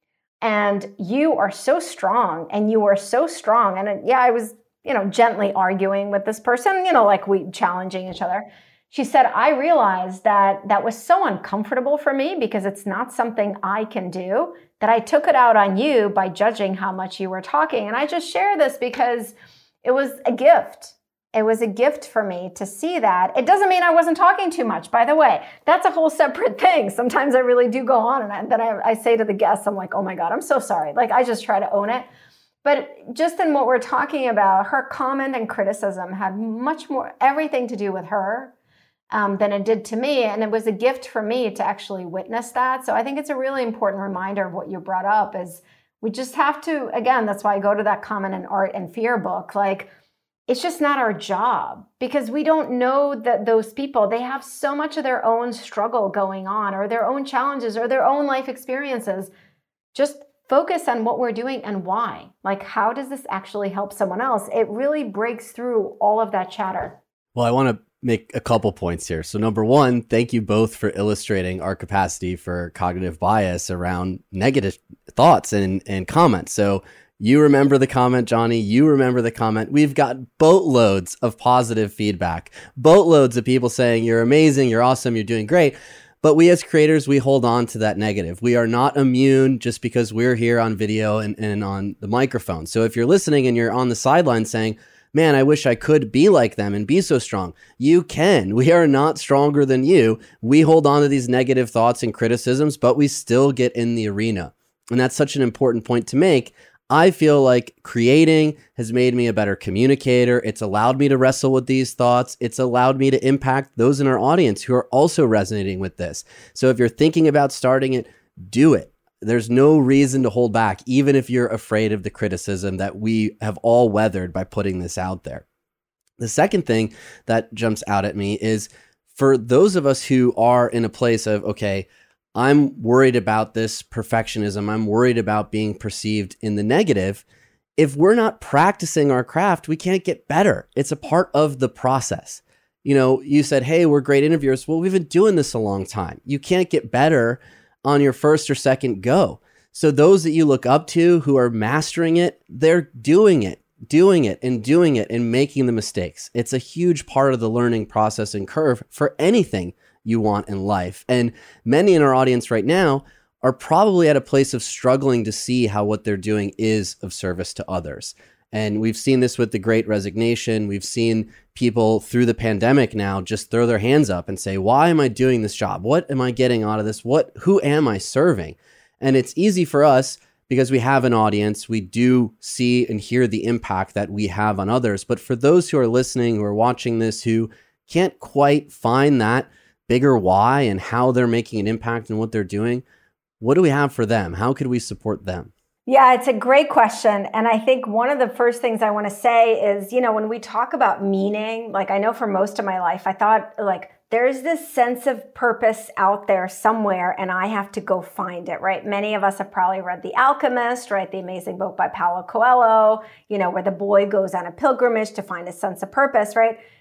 And you are so strong, and you are so strong." And it, yeah, I was, you know, gently arguing with this person, you know, like we challenging each other. She said, "I realized that that was so uncomfortable for me because it's not something I can do, that I took it out on you by judging how much you were talking." And I just share this because it was a gift. It was a gift for me to see that. It doesn't mean I wasn't talking too much, by the way. That's a whole separate thing. Sometimes I really do go on, and, I, and then I, I say to the guests, I'm like, "Oh my God, I'm so sorry." Like, I just try to own it. But just in what we're talking about, her comment and criticism had much more, everything to do with her Um, than it did to me. And it was a gift for me to actually witness that. So I think it's a really important reminder of what you brought up is we just have to, again, that's why I go to that Common in Art and Fear book. Like, it's just not our job, because we don't know that those people, they have so much of their own struggle going on, or their own challenges, or their own life experiences. Just focus on what we're doing and why. Like, how does this actually help someone else? It really breaks through all of that chatter. Well, I want to make a couple points here. So number one, thank you both for illustrating our capacity for cognitive bias around negative thoughts and, and comments. So you remember the comment, Johnny, you remember the comment. We've got boatloads of positive feedback, boatloads of people saying you're amazing, you're awesome, you're doing great. But we as creators, we hold on to that negative. We are not immune just because we're here on video and, and on the microphone. So if you're listening and you're on the sideline saying, "Man, I wish I could be like them and be so strong," you can. We are not stronger than you. We hold on to these negative thoughts and criticisms, but we still get in the arena. And that's such an important point to make. I feel like creating has made me a better communicator. It's allowed me to wrestle with these thoughts. It's allowed me to impact those in our audience who are also resonating with this. So if you're thinking about starting it, do it. There's no reason to hold back, even if you're afraid of the criticism that we have all weathered by putting this out there. The second thing that jumps out at me is for those of us who are in a place of, okay, I'm worried about this perfectionism, I'm worried about being perceived in the negative. If we're not practicing our craft, we can't get better. It's a part of the process. You know, you said, "Hey, we're great interviewers." Well, we've been doing this a long time. You can't get better on your first or second go. So those that you look up to who are mastering it, they're doing it, doing it and doing it and making the mistakes. It's a huge part of the learning process and curve for anything you want in life. And many in our audience right now are probably at a place of struggling to see how what they're doing is of service to others. And we've seen this with the Great Resignation. We've seen people through the pandemic now just throw their hands up and say, "Why am I doing this job? What am I getting out of this? What, who am I serving?" And it's easy for us because we have an audience. We do see and hear the impact that we have on others. But for those who are listening, who are watching this, who can't quite find that bigger why and how they're making an impact in what they're doing, what do we have for them? How could we support them? Yeah, it's a great question. And I think one of the first things I want to say is, you know, when we talk about meaning, like I know for most of my life, I thought like there's this sense of purpose out there somewhere and I have to go find it, right? Many of us have probably read The Alchemist, right? The amazing book by Paulo Coelho, you know, where the boy goes on a pilgrimage to find a sense of purpose, right?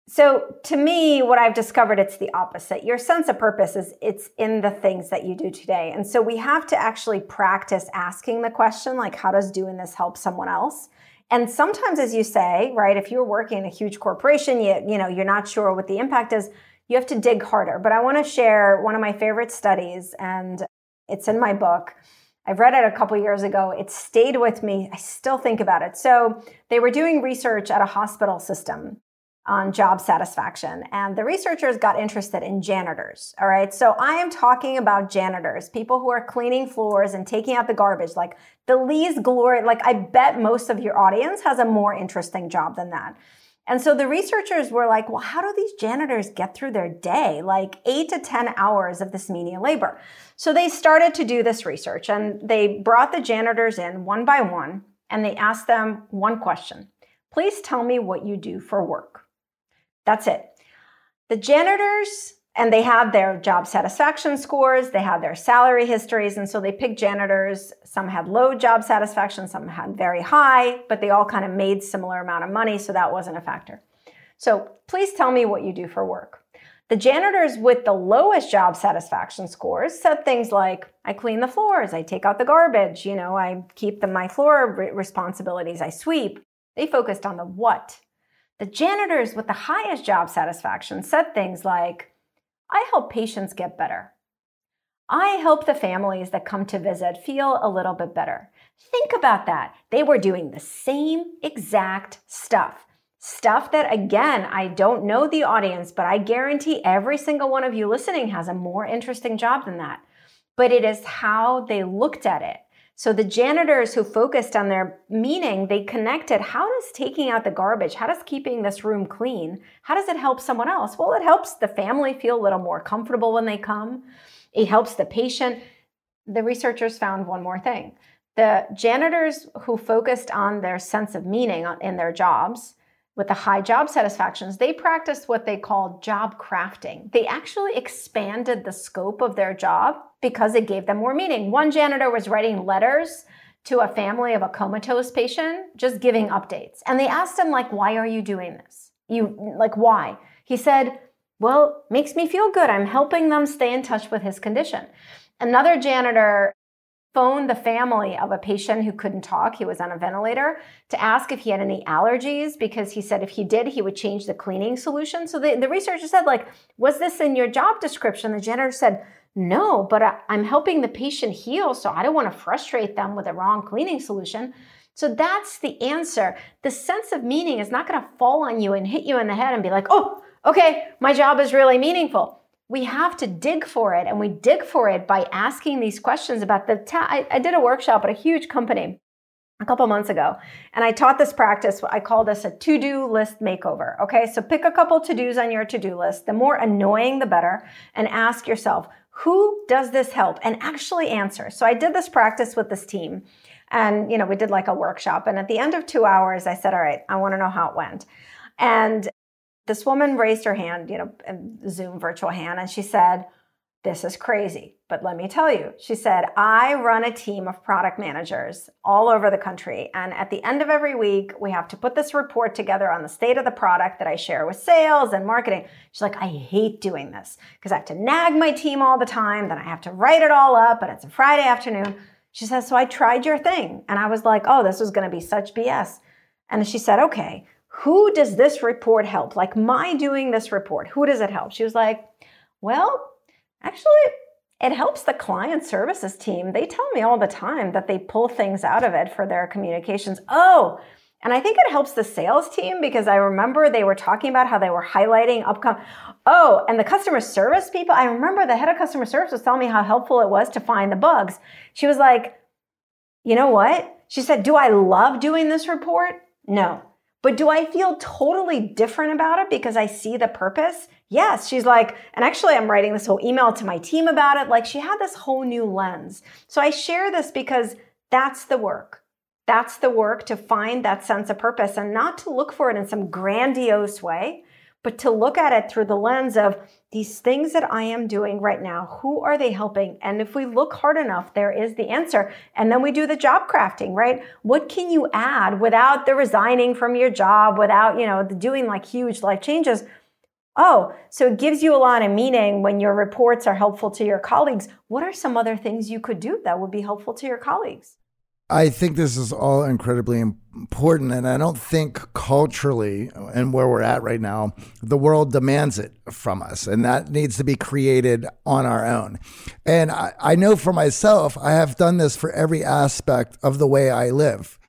So to me, what I've discovered, it's the opposite. Your sense of purpose is it's in the things that you do today. And so we have to actually practice asking the question, like, how does doing this help someone else? And sometimes, as you say, right, if you're working in a huge corporation, you, you know, you're not sure what the impact is, you have to dig harder. But I want to share one of my favorite studies, and it's in my book. I've read it a couple years ago. It stayed with me. I still think about it. So they were doing research at a hospital system on job satisfaction. And the researchers got interested in janitors. All right. So I am talking about janitors, people who are cleaning floors and taking out the garbage, like the least glory. Like I bet most of your audience has a more interesting job than that. And so the researchers were like, well, how do these janitors get through their day? Like eight to ten hours of this menial labor. So they started to do this research, and they brought the janitors in one by one, and they asked them one question. Please tell me what you do for work. That's it. The janitors, and they had their job satisfaction scores, they had their salary histories, and so they picked janitors. Some had low job satisfaction, some had very high, but they all kind of made similar amount of money, so that wasn't a factor. So please tell me what you do for work. The janitors with the lowest job satisfaction scores said things like, I clean the floors, I take out the garbage, you know, I keep the, my floor responsibilities, I sweep. They focused on the what. The janitors with the highest job satisfaction said things like, I help patients get better. I help the families that come to visit feel a little bit better. Think about that. They were doing the same exact stuff. Stuff that, again, I don't know the audience, but I guarantee every single one of you listening has a more interesting job than that. But it is how they looked at it. So the janitors who focused on their meaning, they connected, how does taking out the garbage, how does keeping this room clean, how does it help someone else? Well, it helps the family feel a little more comfortable when they come. It helps the patient. The researchers found one more thing. The janitors who focused on their sense of meaning in their jobs, with the high job satisfactions, they practiced what they call job crafting. They actually expanded the scope of their job because it gave them more meaning. One janitor was writing letters to a family of a comatose patient, just giving updates. And they asked him, like, why are you doing this? You, like, why? He said, well, makes me feel good. I'm helping them stay in touch with his condition. Another janitor phoned the family of a patient who couldn't talk. He was on a ventilator, to ask if he had any allergies, because he said if he did, he would change the cleaning solution. So the, the researcher said, like, was this in your job description? The janitor said, no, but I, I'm helping the patient heal, so I don't want to frustrate them with a wrong cleaning solution. So that's the answer. The sense of meaning is not going to fall on you and hit you in the head and be like, oh, okay, my job is really meaningful. We have to dig for it, and we dig for it by asking these questions about the ta- I, I did a workshop at a huge company a couple months ago, and I taught this practice. I call this a to-do list makeover. Okay, so pick a couple to-dos on your to-do list. The more annoying, the better, and ask yourself, who does this help? And actually answer. So I did this practice with this team, and you know, we did like a workshop, and at the end of two hours, I said, all right, I want to know how it went. And this woman raised her hand, you know, Zoom virtual hand, and she said, this is crazy, but let me tell you. She said, I run a team of product managers all over the country, and at the end of every week, we have to put this report together on the state of the product that I share with sales and marketing. She's like, I hate doing this because I have to nag my team all the time, then I have to write it all up, and it's a Friday afternoon. She says, so I tried your thing, and I was like, oh, this was going to be such B S. And she said, okay, who does this report help? Like my doing this report, who does it help? She was like, well, actually, it helps the client services team. They tell me all the time that they pull things out of it for their communications. Oh, and I think it helps the sales team because I remember they were talking about how they were highlighting upcoming. Oh, and the customer service people, I remember the head of customer service was telling me how helpful it was to find the bugs. She was like, you know what? She said, do I love doing this report? No. But do I feel totally different about it because I see the purpose? Yes. She's like, and actually I'm writing this whole email to my team about it. Like she had this whole new lens. So I share this because that's the work. That's the work to find that sense of purpose and not to look for it in some grandiose way, but to look at it through the lens of these things that I am doing right now, who are they helping? And if we look hard enough, there is the answer. And then we do the job crafting, right? What can you add without the resigning from your job, without, you know, the doing like huge life changes? Oh, so it gives you a lot of meaning when your reports are helpful to your colleagues. What are some other things you could do that would be helpful to your colleagues? I think this is all incredibly important, and I don't think culturally and where we're at right now, the world demands it from us, and that needs to be created on our own. And I, I know for myself, I have done this for every aspect of the way I live.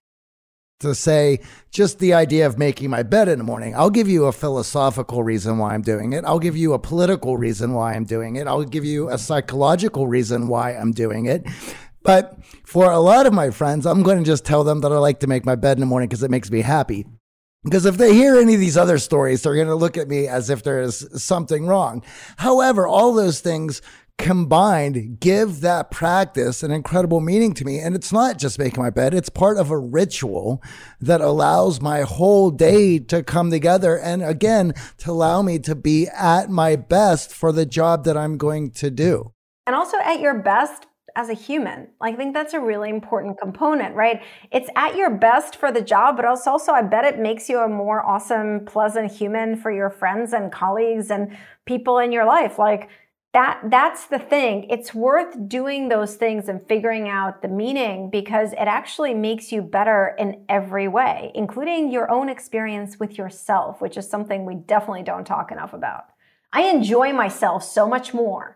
To say just the idea of making my bed in the morning, I'll give you a philosophical reason why I'm doing it. I'll give you a political reason why I'm doing it. I'll give you a psychological reason why I'm doing it. But for a lot of my friends, I'm going to just tell them that I like to make my bed in the morning because it makes me happy. Because if they hear any of these other stories, they're going to look at me as if there is something wrong. However, all those things combined give that practice an incredible meaning to me. And it's not just making my bed. It's part of a ritual that allows my whole day to come together. And again, to allow me to be at my best for the job that I'm going to do. And also at your best as a human. I think that's a really important component, right? It's at your best for the job, but also, also I bet it makes you a more awesome, pleasant human for your friends and colleagues and people in your life. Like, That that's the thing. It's worth doing those things and figuring out the meaning because it actually makes you better in every way, including your own experience with yourself, which is something we definitely don't talk enough about. I enjoy myself so much more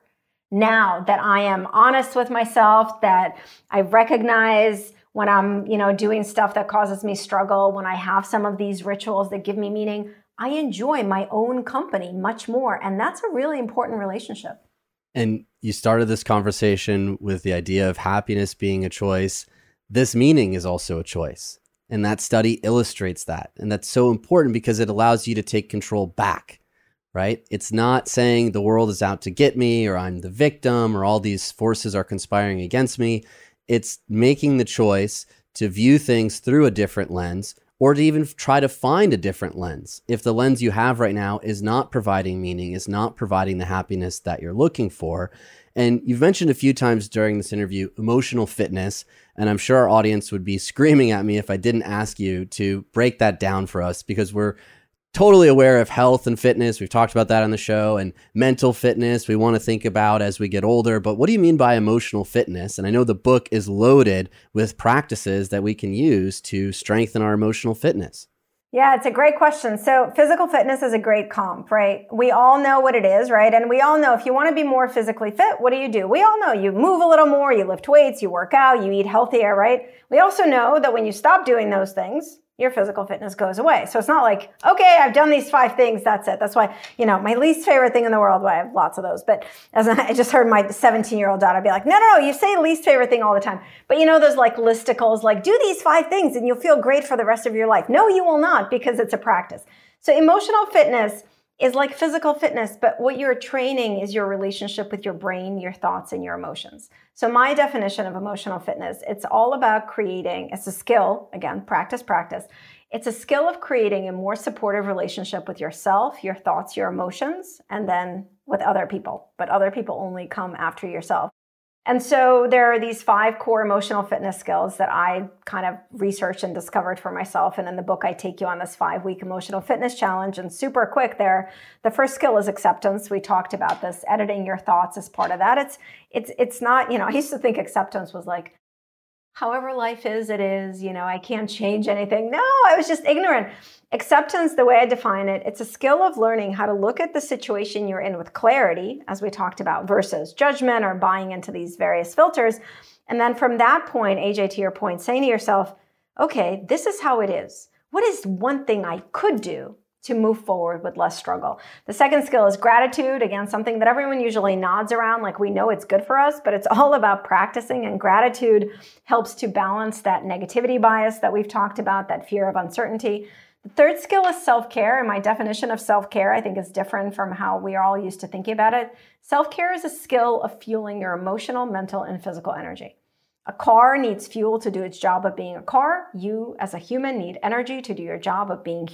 now that I am honest with myself, that I recognize when I'm, you know, doing stuff that causes me struggle, when I have some of these rituals that give me meaning. I enjoy my own company much more. And that's a really important relationship. And you started this conversation with the idea of happiness being a choice. This meaning is also a choice. And that study illustrates that. And that's so important because it allows you to take control back, right? It's not saying the world is out to get me or I'm the victim or all these forces are conspiring against me. It's making the choice to view things through a different lens, or to even try to find a different lens. If the lens you have right now is not providing meaning, is not providing the happiness that you're looking for. And you've mentioned a few times during this interview, emotional fitness, and I'm sure our audience would be screaming at me if I didn't ask you to break that down for us, because we're totally aware of health and fitness. We've talked about that on the show, and mental fitness we want to think about as we get older. But what do you mean by emotional fitness? And I know the book is loaded with practices that we can use to strengthen our emotional fitness. Yeah, it's a great question. So physical fitness is a great comp, right? We all know what it is, right? And we all know if you want to be more physically fit, what do you do? We all know you move a little more, you lift weights, you work out, you eat healthier, right? We also know that when you stop doing those things, your physical fitness goes away. So it's not like, okay, I've done these five things, that's it. That's why, you know, my least favorite thing in the world, well, I have lots of those, but as I just heard my seventeen-year-old daughter be like, no, no, no, you say least favorite thing all the time. But you know, those like listicles, like do these five things and you'll feel great for the rest of your life. No, you will not, because it's a practice. So emotional fitness is like physical fitness, but what you're training is your relationship with your brain, your thoughts, and your emotions. So my definition of emotional fitness, it's all about creating, it's a skill, again, practice, practice. It's a skill of creating a more supportive relationship with yourself, your thoughts, your emotions, and then with other people. But other people only come after yourself. And so there are these five core emotional fitness skills that I kind of researched and discovered for myself. And in the book, I take you on this five-week emotional fitness challenge. And super quick there, the first skill is acceptance. We talked about this. Editing your thoughts is part of that. It's it's it's not, you know, I used to think acceptance was like, however life is, it is, you know, I can't change anything. No, I was just ignorant. Acceptance, the way I define it, it's a skill of learning how to look at the situation you're in with clarity, as we talked about, versus judgment or buying into these various filters. And then from that point, A J, to your point, saying to yourself, okay, this is how it is. What is one thing I could do to move forward with less struggle? The second skill is gratitude. Again, something that everyone usually nods around, like we know it's good for us, but it's all about practicing. And gratitude helps to balance that negativity bias that we've talked about, that fear of uncertainty. The third skill is self-care. And my definition of self-care, I think, is different from how we are all used to thinking about it. Self-care is a skill of fueling your emotional, mental, and physical energy. A car needs fuel to do its job of being a car. You, as a human, need energy to do your job of being human.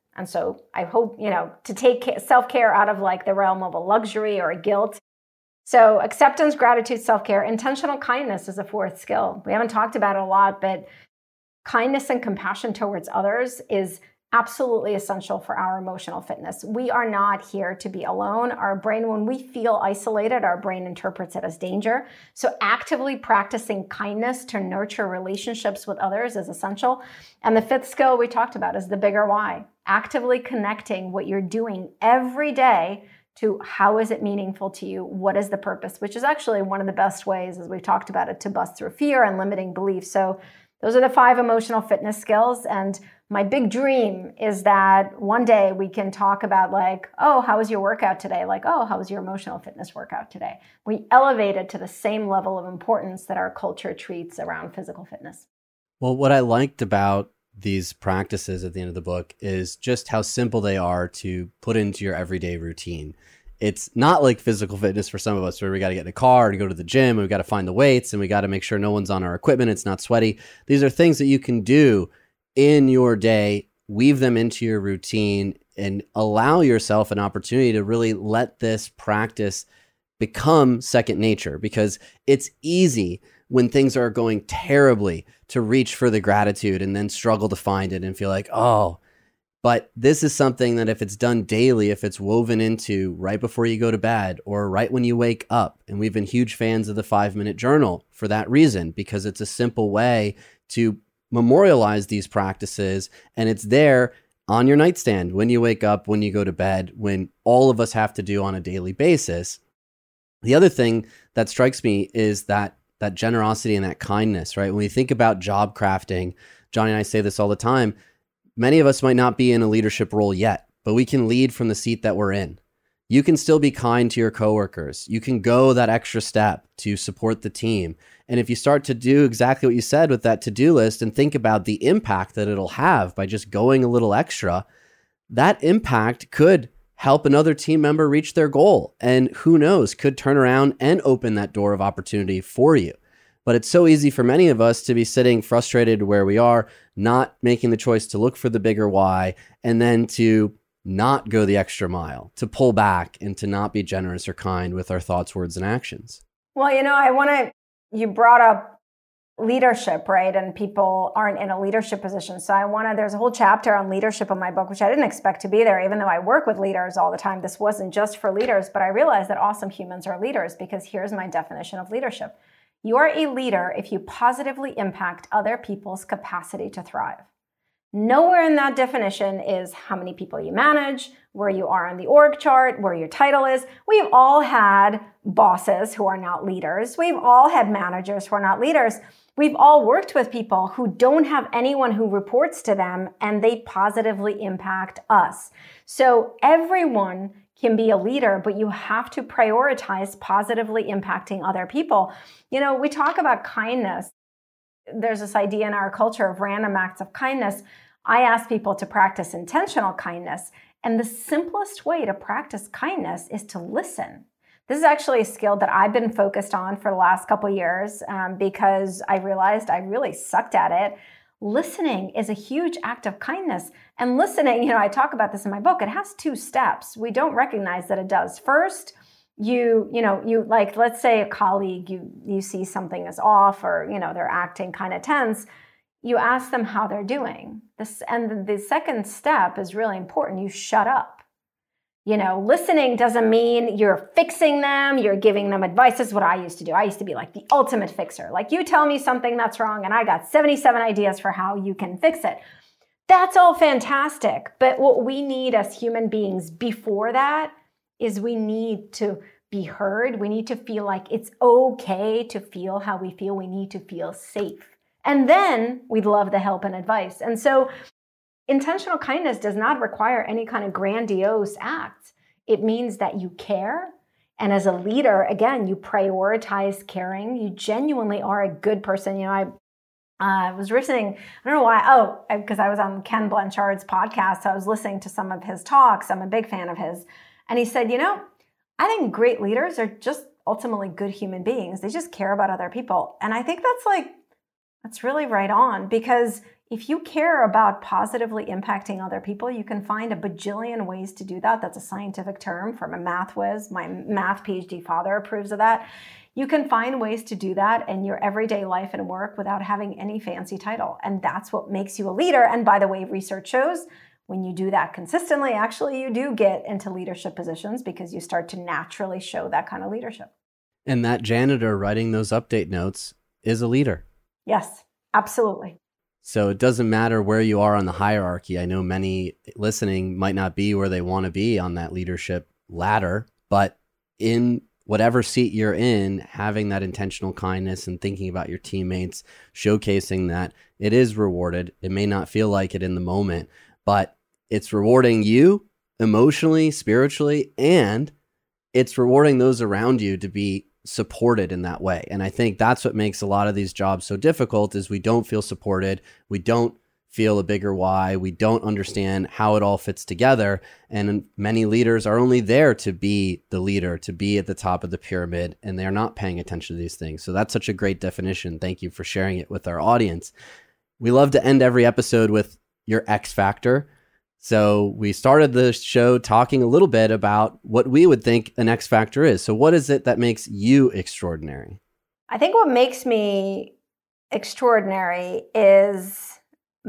And so I hope, you know, to take self-care out of like the realm of a luxury or a guilt. So acceptance, gratitude, self-care, intentional kindness is a fourth skill. We haven't talked about it a lot, but kindness and compassion towards others is absolutely essential for our emotional fitness. We are not here to be alone. Our brain, when we feel isolated, our brain interprets it as danger. So actively practicing kindness to nurture relationships with others is essential. And the fifth skill we talked about is the bigger why. Actively connecting what you're doing every day to how is it meaningful to you? What is the purpose? Which is actually one of the best ways, as we've talked about it, to bust through fear and limiting beliefs. So those are the five emotional fitness skills. And my big dream is that one day we can talk about like, oh, how was your workout today? Like, oh, how was your emotional fitness workout today? We elevate it to the same level of importance that our culture treats around physical fitness. Well, what I liked about these practices at the end of the book is just how simple they are to put into your everyday routine. It's not like physical fitness for some of us where we got to get in a car and go to the gym and we got to find the weights and we got to make sure no one's on our equipment. It's not sweaty. These are things that you can do in your day, weave them into your routine and allow yourself an opportunity to really let this practice become second nature, because it's easy when things are going terribly to reach for the gratitude and then struggle to find it and feel like, oh, but this is something that if it's done daily, if it's woven into right before you go to bed or right when you wake up, and we've been huge fans of the five minute journal for that reason, because it's a simple way to memorialize these practices. And it's there on your nightstand when you wake up, when you go to bed, when all of us have to do on a daily basis. The other thing that strikes me is that that generosity and that kindness, right? When we think about job crafting, Johnny and I say this all the time, many of us might not be in a leadership role yet, but we can lead from the seat that we're in. You can still be kind to your coworkers. You can go that extra step to support the team. And if you start to do exactly what you said with that to-do list and think about the impact that it'll have by just going a little extra, that impact could help another team member reach their goal. And who knows, could turn around and open that door of opportunity for you. But it's so easy for many of us to be sitting frustrated where we are, not making the choice to look for the bigger why, and then to not go the extra mile, to pull back and to not be generous or kind with our thoughts, words, and actions. Well, you know, I want to, you brought up leadership, right? And people aren't in a leadership position. So I want to, there's a whole chapter on leadership in my book, which I didn't expect to be there, even though I work with leaders all the time. This wasn't just for leaders, but I realized that awesome humans are leaders, because here's my definition of leadership. You are a leader if you positively impact other people's capacity to thrive. Nowhere in that definition is how many people you manage, where you are on the org chart, where your title is. We've all had bosses who are not leaders. We've all had managers who are not leaders. We've all worked with people who don't have anyone who reports to them, and they positively impact us. So everyone can be a leader, but you have to prioritize positively impacting other people. You know, we talk about kindness. There's this idea in our culture of random acts of kindness. I ask people to practice intentional kindness. And the simplest way to practice kindness is to listen. This is actually a skill that I've been focused on for the last couple of years um, because I realized I really sucked at it. Listening is a huge act of kindness. And listening, you know, I talk about this in my book, it has two steps. We don't recognize that it does. First, you, you know, you like, let's say a colleague, you, you see something is off or, you know, they're acting kind of tense. You ask them how they're doing. This, and the second step is really important. You shut up. You know, listening doesn't mean you're fixing them, you're giving them advice. This is what I used to do. I used to be like the ultimate fixer. Like, you tell me something that's wrong and I got seventy-seven ideas for how you can fix it. That's all fantastic. But what we need as human beings before that is we need to be heard. We need to feel like it's okay to feel how we feel. We need to feel safe. And then we'd love the help and advice. And so intentional kindness does not require any kind of grandiose act. It means that you care. And as a leader, again, you prioritize caring. You genuinely are a good person. You know, I uh, was listening, I don't know why, oh, because I was on Ken Blanchard's podcast. So I was listening to some of his talks. I'm a big fan of his. And he said, you know, I think great leaders are just ultimately good human beings. They just care about other people. And I think that's like, that's really right on, because if you care about positively impacting other people, you can find a bajillion ways to do that. That's a scientific term from a math whiz. My math PhD father approves of that. You can find ways to do that in your everyday life and work without having any fancy title. And that's what makes you a leader. And by the way, research shows when you do that consistently, actually you do get into leadership positions because you start to naturally show that kind of leadership. And that janitor writing those update notes is a leader. Yes, absolutely. So it doesn't matter where you are on the hierarchy. I know many listening might not be where they want to be on that leadership ladder, but in whatever seat you're in, having that intentional kindness and thinking about your teammates, showcasing that it is rewarded. It may not feel like it in the moment, but it's rewarding you emotionally, spiritually, and it's rewarding those around you to be supported in that way. And I think that's what makes a lot of these jobs so difficult is we don't feel supported. We don't feel a bigger why. We don't understand how it all fits together. And many leaders are only there to be the leader, to be at the top of the pyramid, and they're not paying attention to these things. So that's such a great definition. Thank you for sharing it with our audience. We love to end every episode with your X factor. So we started the show talking a little bit about what we would think an X factor is. So what is it that makes you extraordinary? I think what makes me extraordinary is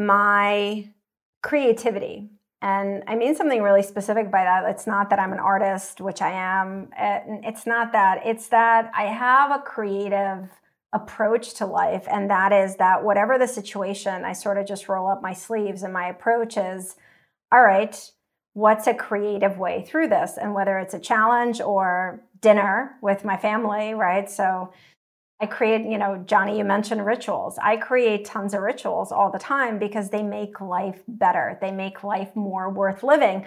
my creativity. And I mean something really specific by that. It's not that I'm an artist, which I am. It's not that. It's that I have a creative approach to life. And that is that whatever the situation, I sort of just roll up my sleeves, and my approach is, all right, what's a creative way through this? And whether it's a challenge or dinner with my family, right? So I create, you know, Johnny, you mentioned rituals. I create tons of rituals all the time because they make life better. They make life more worth living.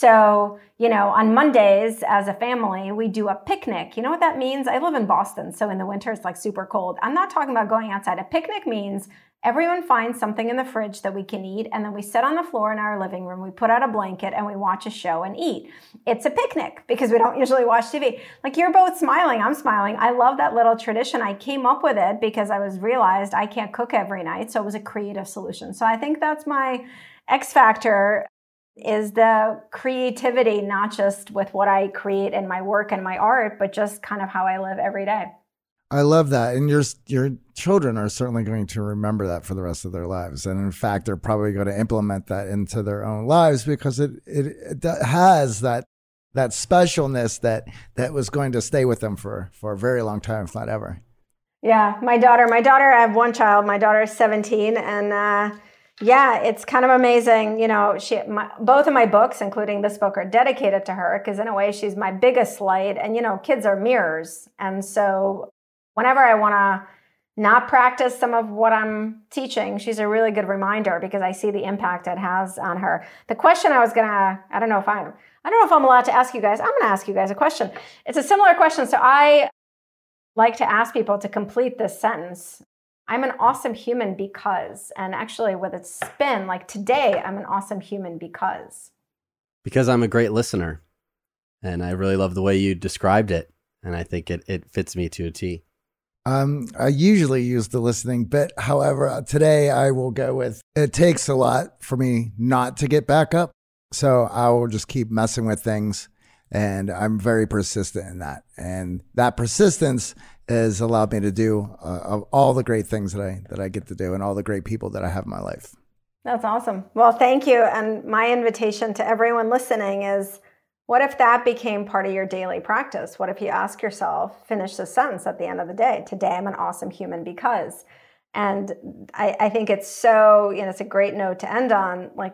So, you know, on Mondays as a family, we do a picnic. You know what that means? I live in Boston, so in the winter it's like super cold. I'm not talking about going outside. A picnic means everyone finds something in the fridge that we can eat, and then we sit on the floor in our living room, we put out a blanket, and we watch a show and eat. It's a picnic because we don't usually watch T V. Like, you're both smiling, I'm smiling. I love that little tradition. I came up with it because I was realized I can't cook every night, so it was a creative solution. So I think that's my X factor, is the creativity, not just with what I create in my work and my art, but just kind of how I live every day. I love that. And your your children are certainly going to remember that for the rest of their lives. And in fact, they're probably going to implement that into their own lives because it it, it has that that specialness that that was going to stay with them for, for a very long time, if not ever. Yeah, my daughter, my daughter, I have one child. My daughter is seventeen. And uh, yeah, it's kind of amazing. You know, she my, both of my books, including this book, are dedicated to her because in a way she's my biggest light. And, you know, kids are mirrors. And so whenever I want to not practice some of what I'm teaching, she's a really good reminder because I see the impact it has on her. The question I was going to, I don't know if I'm, I don't know if I'm allowed to ask you guys. I'm going to ask you guys a question. It's a similar question. So I like to ask people to complete this sentence. I'm an awesome human because, and actually with its spin, like today, I'm an awesome human because. Because I'm a great listener. And I really love the way you described it. And I think it, it fits me to a T. Um, I usually use the listening bit. However, today I will go with, it takes a lot for me not to get back up. So I will just keep messing with things. And I'm very persistent in that. And that persistence has allowed me to do uh, all the great things that I, that I get to do and all the great people that I have in my life. That's awesome. Well, thank you. And my invitation to everyone listening is, what if that became part of your daily practice? What if you ask yourself, finish the sentence at the end of the day, today I'm an awesome human because. And I, I think it's so, you know, it's a great note to end on, like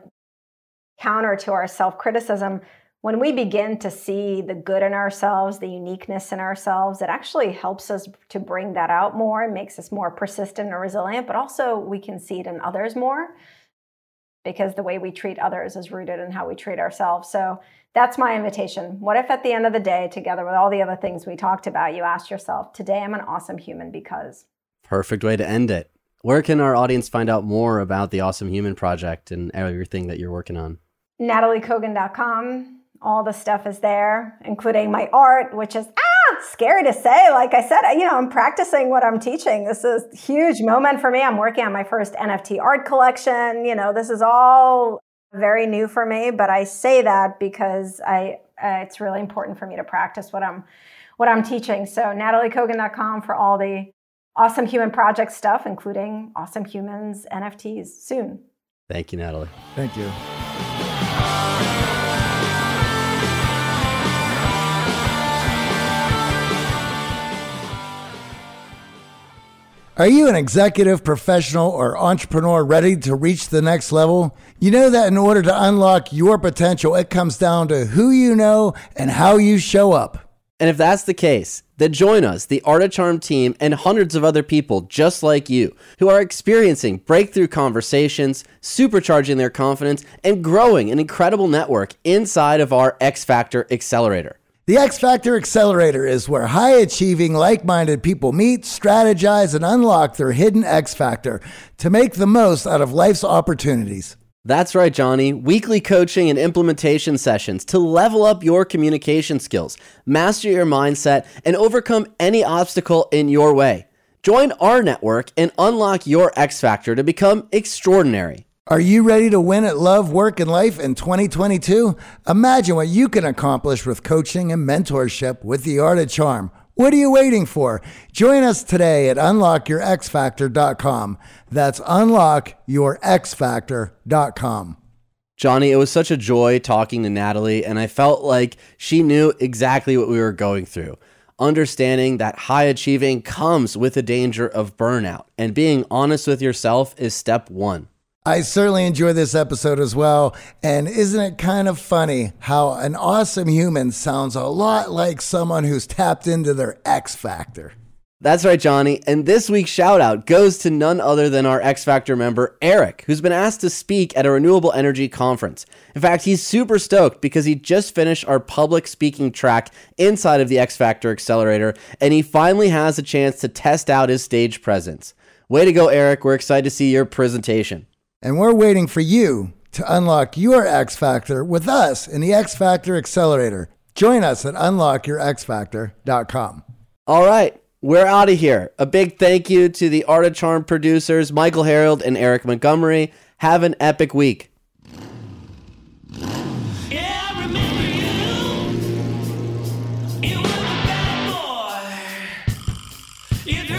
counter to our self-criticism. When we begin to see the good in ourselves, the uniqueness in ourselves, it actually helps us to bring that out more. It makes us more persistent and resilient, but also we can see it in others more because the way we treat others is rooted in how we treat ourselves. So that's my invitation. What if at the end of the day, together with all the other things we talked about, you asked yourself, today I'm an awesome human because. Perfect way to end it. Where can our audience find out more about the Awesome Human Project and everything that you're working on? Natalie Kogan dot com. All the stuff is there, including my art, which is ah scary to say. Like I said, you know, I'm practicing what I'm teaching. This is a huge moment for me. I'm working on my first N F T art collection. You know, this is all very new for me, but I say that because I uh, it's really important for me to practice what I'm what I'm teaching. So natalie kogan dot com for all the Awesome Human Project stuff, including Awesome Humans N F Ts soon. Thank you, Natalie. Thank you. Are you an executive, professional, or entrepreneur ready to reach the next level? You know that in order to unlock your potential, it comes down to who you know and how you show up. And if that's the case, then join us, the Art of Charm team, and hundreds of other people just like you who are experiencing breakthrough conversations, supercharging their confidence, and growing an incredible network inside of our X Factor Accelerator. The X Factor Accelerator is where high-achieving, like-minded people meet, strategize, and unlock their hidden X Factor to make the most out of life's opportunities. That's right, Johnny. Weekly coaching and implementation sessions to level up your communication skills, master your mindset, and overcome any obstacle in your way. Join our network and unlock your X Factor to become extraordinary. Are you ready to win at love, work, and life in twenty twenty-two? Imagine what you can accomplish with coaching and mentorship with the Art of Charm. What are you waiting for? Join us today at unlock your x factor dot com. That's unlock your x factor dot com. Johnny, it was such a joy talking to Natalie, and I felt like she knew exactly what we were going through. Understanding that high achieving comes with the danger of burnout, and being honest with yourself is step one. I certainly enjoyed this episode as well. And isn't it kind of funny how an awesome human sounds a lot like someone who's tapped into their X Factor? That's right, Johnny. And this week's shout out goes to none other than our X Factor member, Eric, who's been asked to speak at a renewable energy conference. In fact, he's super stoked because he just finished our public speaking track inside of the X Factor Accelerator, and he finally has a chance to test out his stage presence. Way to go, Eric. We're excited to see your presentation. And we're waiting for you to unlock your X Factor with us in the X Factor Accelerator. Join us at unlock your x factor dot com. All right, we're out of here. A big thank you to the Art of Charm producers, Michael Harold and Eric Montgomery. Have an epic week. Yeah, I remember you. You were the bad boy. You